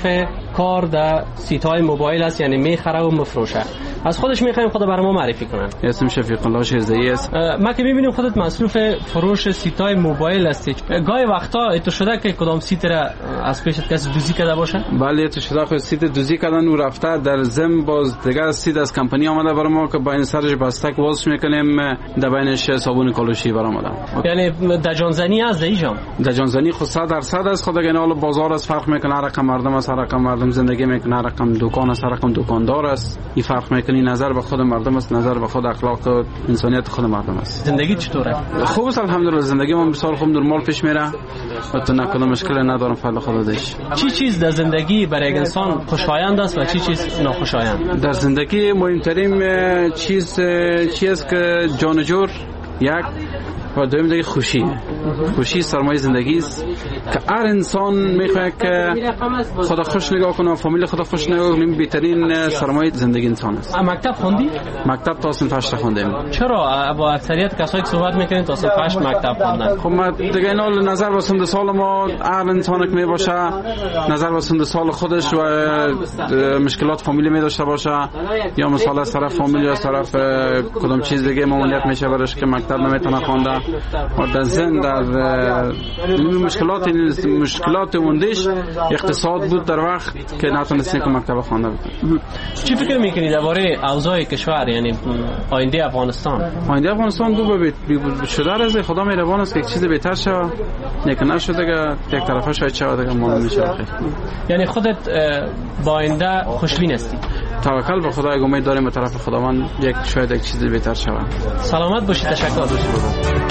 کار در سیت های موبایل است، یعنی میخره و مفروشه. از خودش میخوایم خود برای ما معرفی کنن. اسم شفیق الله شیرزایی است. ما که میبینیم خودت مصروف فروش سیت های موبایل هستی، گاهی وقتا اتو شده که کدام سیت را از پیشت کسی دوزی کرده باشه؟ بله اتو شده خود سیت دوزی کردن و رفته در زم باز دیگه سیت از کمپانی آمده برای ما که بین سرش بستک واسش میکنیم، در بینش صابون کالوشی برآمده. یعنی دجانزنی از دیجام دجانزنی خود صد درصد است. خود اگه حالا بازار از فرق میکنه، هر رقم مردم است، هر رقم مردم زندگی میکنه، هر رقم دکان است، هر رقم دکاندار است. این فرق میکنه، نظر به خود مردم است، نظر به خود اخلاق و انسانیت خود مردم است. زندگی چطوره؟ خوب است الحمدلله. زندگی من بسیار خوب نرمال پیش میره و تو نکنه مشکل ندارم فضل خدایش. چی چیز در زندگی برای انسان خوشایند است و چی چیز ناخوشایند؟ در زندگی مهمترین چیز چیز که جان جور یک و دوم دیگه خوشی. خوشی سرمایه زندگی است که هر انسان میخواد که خدا خوش نگاه کنه، فامیل خدا خوش نگاه کنه. بهترین سرمایه زندگی انسان است. مکتب خوندی؟ مکتب تا صنف هشت خوندم. چرا با اکثریت کسایی که صحبت میکنین تا صنف هشت مکتب خوندن؟ خب ما دیگه اینا نظر به سن سال ما هر انسان که میباشه نظر به سن سال خودش و مشکلات فامیلی می داشته باشه، یا مثلا از طرف فامیل یا از طرف کدام چیز دیگه ممانعت میشه برش که مکتب نمیتونه خونده و در زن در مشکلات مشکلات موندش اقتصاد بود در وقت که نتونستیم که مکتب خوانده بود. چی فکر میکنید درباره اوضاع کشور، یعنی آینده افغانستان؟ آینده افغانستان دو به شده از خدا مهربان است که یک چیز بهتر شه، یک نشده که یک طرفه شاید شود که معلوم میشه. یعنی خودت با آینده خوشبین هستی؟ توکل به خدا، امید داریم به طرف خداوند یک شاید یک چیز بهتر شود. سلامت باشید. تشکر دوستان.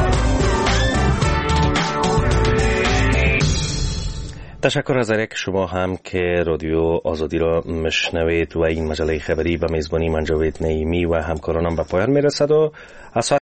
تشکر از یک شما هم که رادیو آزادی را مشنوید و این مجله خبری به میزبانی من جاوید نعیمی و همکارانم به پایان میرسد و از